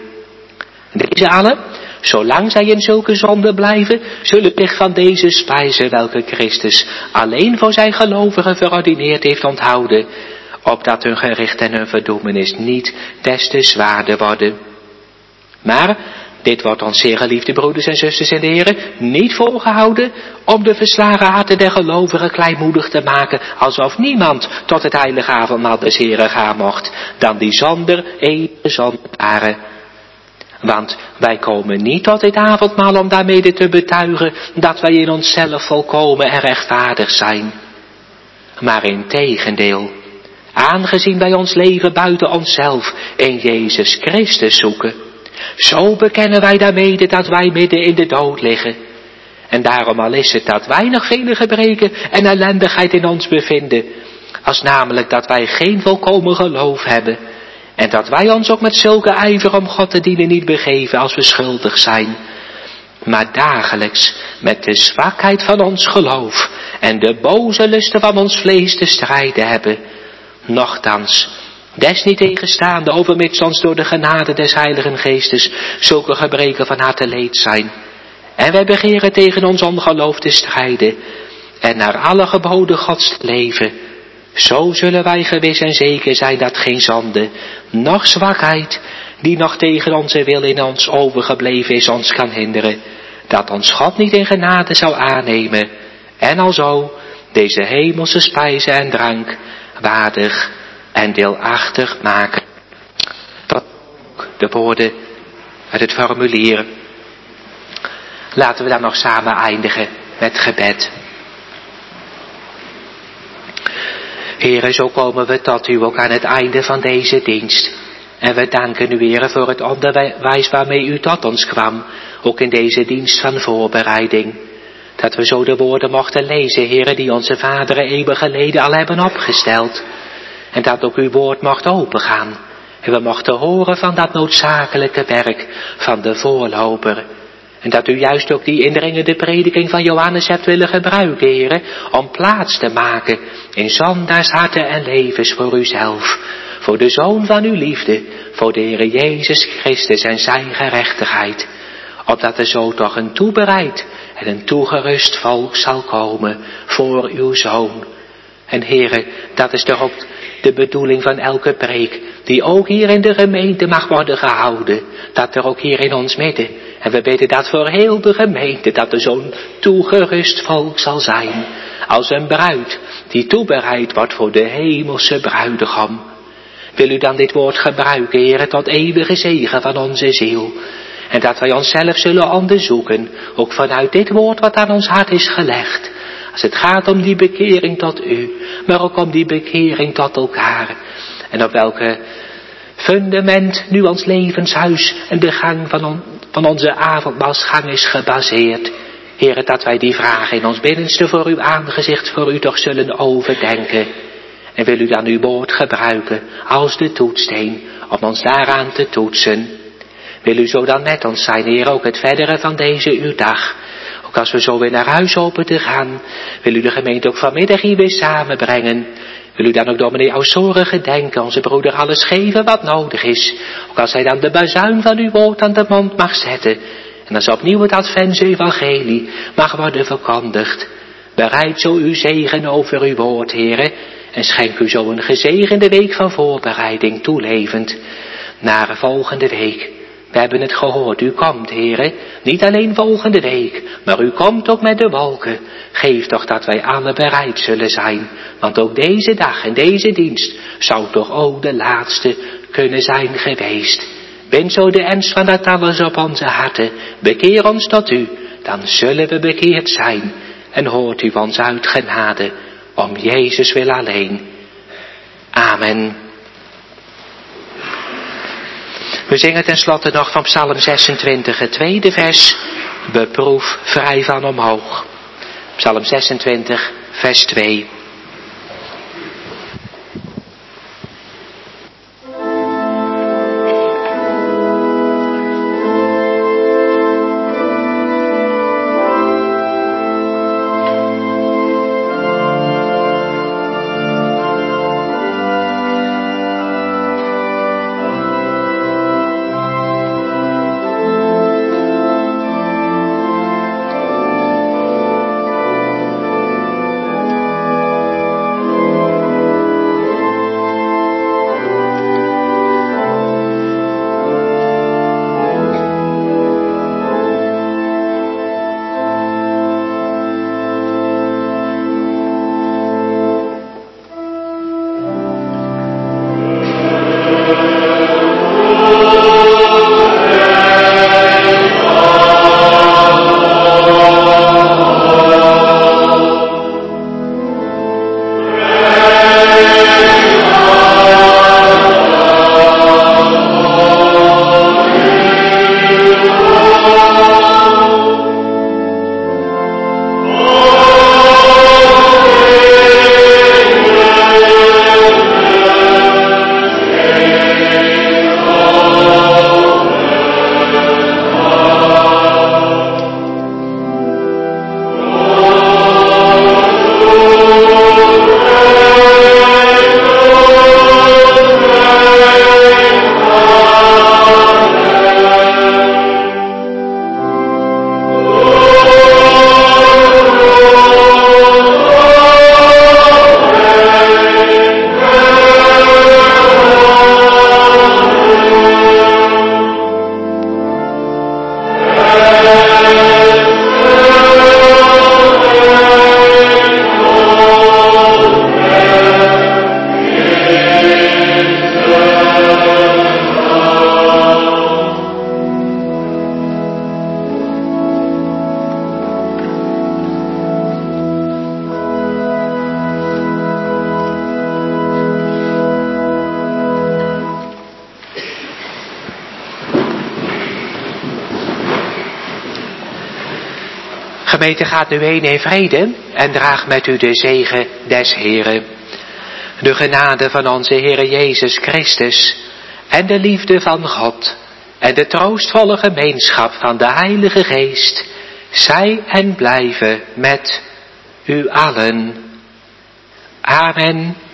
Deze allen, zolang zij in zulke zonde blijven, zullen zich van deze spijzen welke Christus alleen voor zijn gelovigen verordineerd heeft onthouden, opdat hun gericht en hun verdoemenis niet des te zwaarder worden. Maar dit wordt ons zeer geliefde broeders en zusters in de Heer niet voorgehouden om de verslagen harten der gelovigen kleinmoedig te maken, alsof niemand tot het heilige avondmaal des Heeren gaan mocht, dan die zonder enige zonde waren. Want wij komen niet tot dit avondmaal om daarmede te betuigen dat wij in onszelf volkomen en rechtvaardig zijn. Maar integendeel, aangezien wij ons leven buiten onszelf in Jezus Christus zoeken, zo bekennen wij daarmede dat wij midden in de dood liggen. En daarom al is het dat wij nog vele gebreken en ellendigheid in ons bevinden, als namelijk dat wij geen volkomen geloof hebben, en dat wij ons ook met zulke ijver om God te dienen niet begeven als we schuldig zijn, maar dagelijks met de zwakheid van ons geloof en de boze lusten van ons vlees te strijden hebben. Nochtans, desniettegenstaande overmits ons door de genade des Heiligen Geestes zulke gebreken van harte leed zijn, en wij begeren tegen ons ongeloof te strijden en naar alle geboden Gods te leven, zo zullen wij gewis en zeker zijn dat geen zonde, noch zwakheid, die nog tegen onze wil in ons overgebleven is, ons kan hinderen, dat ons God niet in genade zou aannemen, en alzo deze hemelse spijze en drank waardig en deelachtig maken. Tot de woorden uit het formulier. Laten we dan nog samen eindigen met gebed. Heere, zo komen we tot u ook aan het einde van deze dienst. En we danken u, Heere, voor het onderwijs waarmee u tot ons kwam, ook in deze dienst van voorbereiding. Dat we zo de woorden mochten lezen, Heere, die onze vaderen eeuwen geleden al hebben opgesteld. En dat ook uw woord mocht opengaan. En we mochten horen van dat noodzakelijke werk van de voorloper. En dat u juist ook die indringende prediking van Johannes hebt willen gebruiken, Heere, om plaats te maken in zondaars harten en levens voor uzelf. Voor de Zoon van uw liefde, voor de Heere Jezus Christus en zijn gerechtigheid. Opdat er zo toch een toebereid en een toegerust volk zal komen voor uw Zoon. En Heere, dat is toch ook de bedoeling van elke preek, die ook hier in de gemeente mag worden gehouden. Dat er ook hier in ons midden, en we bidden dat voor heel de gemeente, dat er zo'n toegerust volk zal zijn. Als een bruid die toebereid wordt voor de hemelse bruidegom. Wil u dan dit woord gebruiken, Heere, tot eeuwige zegen van onze ziel. En dat wij onszelf zullen onderzoeken, ook vanuit dit woord wat aan ons hart is gelegd. Als het gaat om die bekering tot u, maar ook om die bekering tot elkaar. En op welke fundament nu ons levenshuis en de gang van, on, van onze avondmaalsgang is gebaseerd. Heere, dat wij die vragen in ons binnenste voor uw aangezicht voor u toch zullen overdenken. En wil u dan uw woord gebruiken als de toetssteen om ons daaraan te toetsen. Wil u zo dan met ons zijn, Heer, ook het verdere van deze uw dag. Ook als we zo weer naar huis hopen te gaan, wil u de gemeente ook vanmiddag hier weer samenbrengen. Wil u dan ook door meneer Ausore gedenken, onze broeder alles geven wat nodig is. Ook als hij dan de bazuin van uw woord aan de mond mag zetten. En als opnieuw het Advents-evangelie mag worden verkondigd. Bereid zo uw zegen over uw woord, Heere. En schenk u zo een gezegende week van voorbereiding toelevend naar volgende week. We hebben het gehoord, u komt, Heere, niet alleen volgende week, maar u komt ook met de wolken. Geef toch dat wij alle bereid zullen zijn, want ook deze dag en deze dienst zou toch ook de laatste kunnen zijn geweest. Bind zo de ernst van dat alles op onze harten, bekeer ons tot u, dan zullen we bekeerd zijn. En hoort u ons uit genade, om Jezus wil alleen. Amen. We zingen tenslotte nog van Psalm zesentwintig, het tweede vers. Beproef vrij van omhoog. Psalm zesentwintig, vers twee. Gemeente, gaat nu heen in vrede en draag met u de zegen des Heeren. De genade van onze Heere Jezus Christus en de liefde van God en de troostvolle gemeenschap van de Heilige Geest, zij en blijven met u allen. Amen.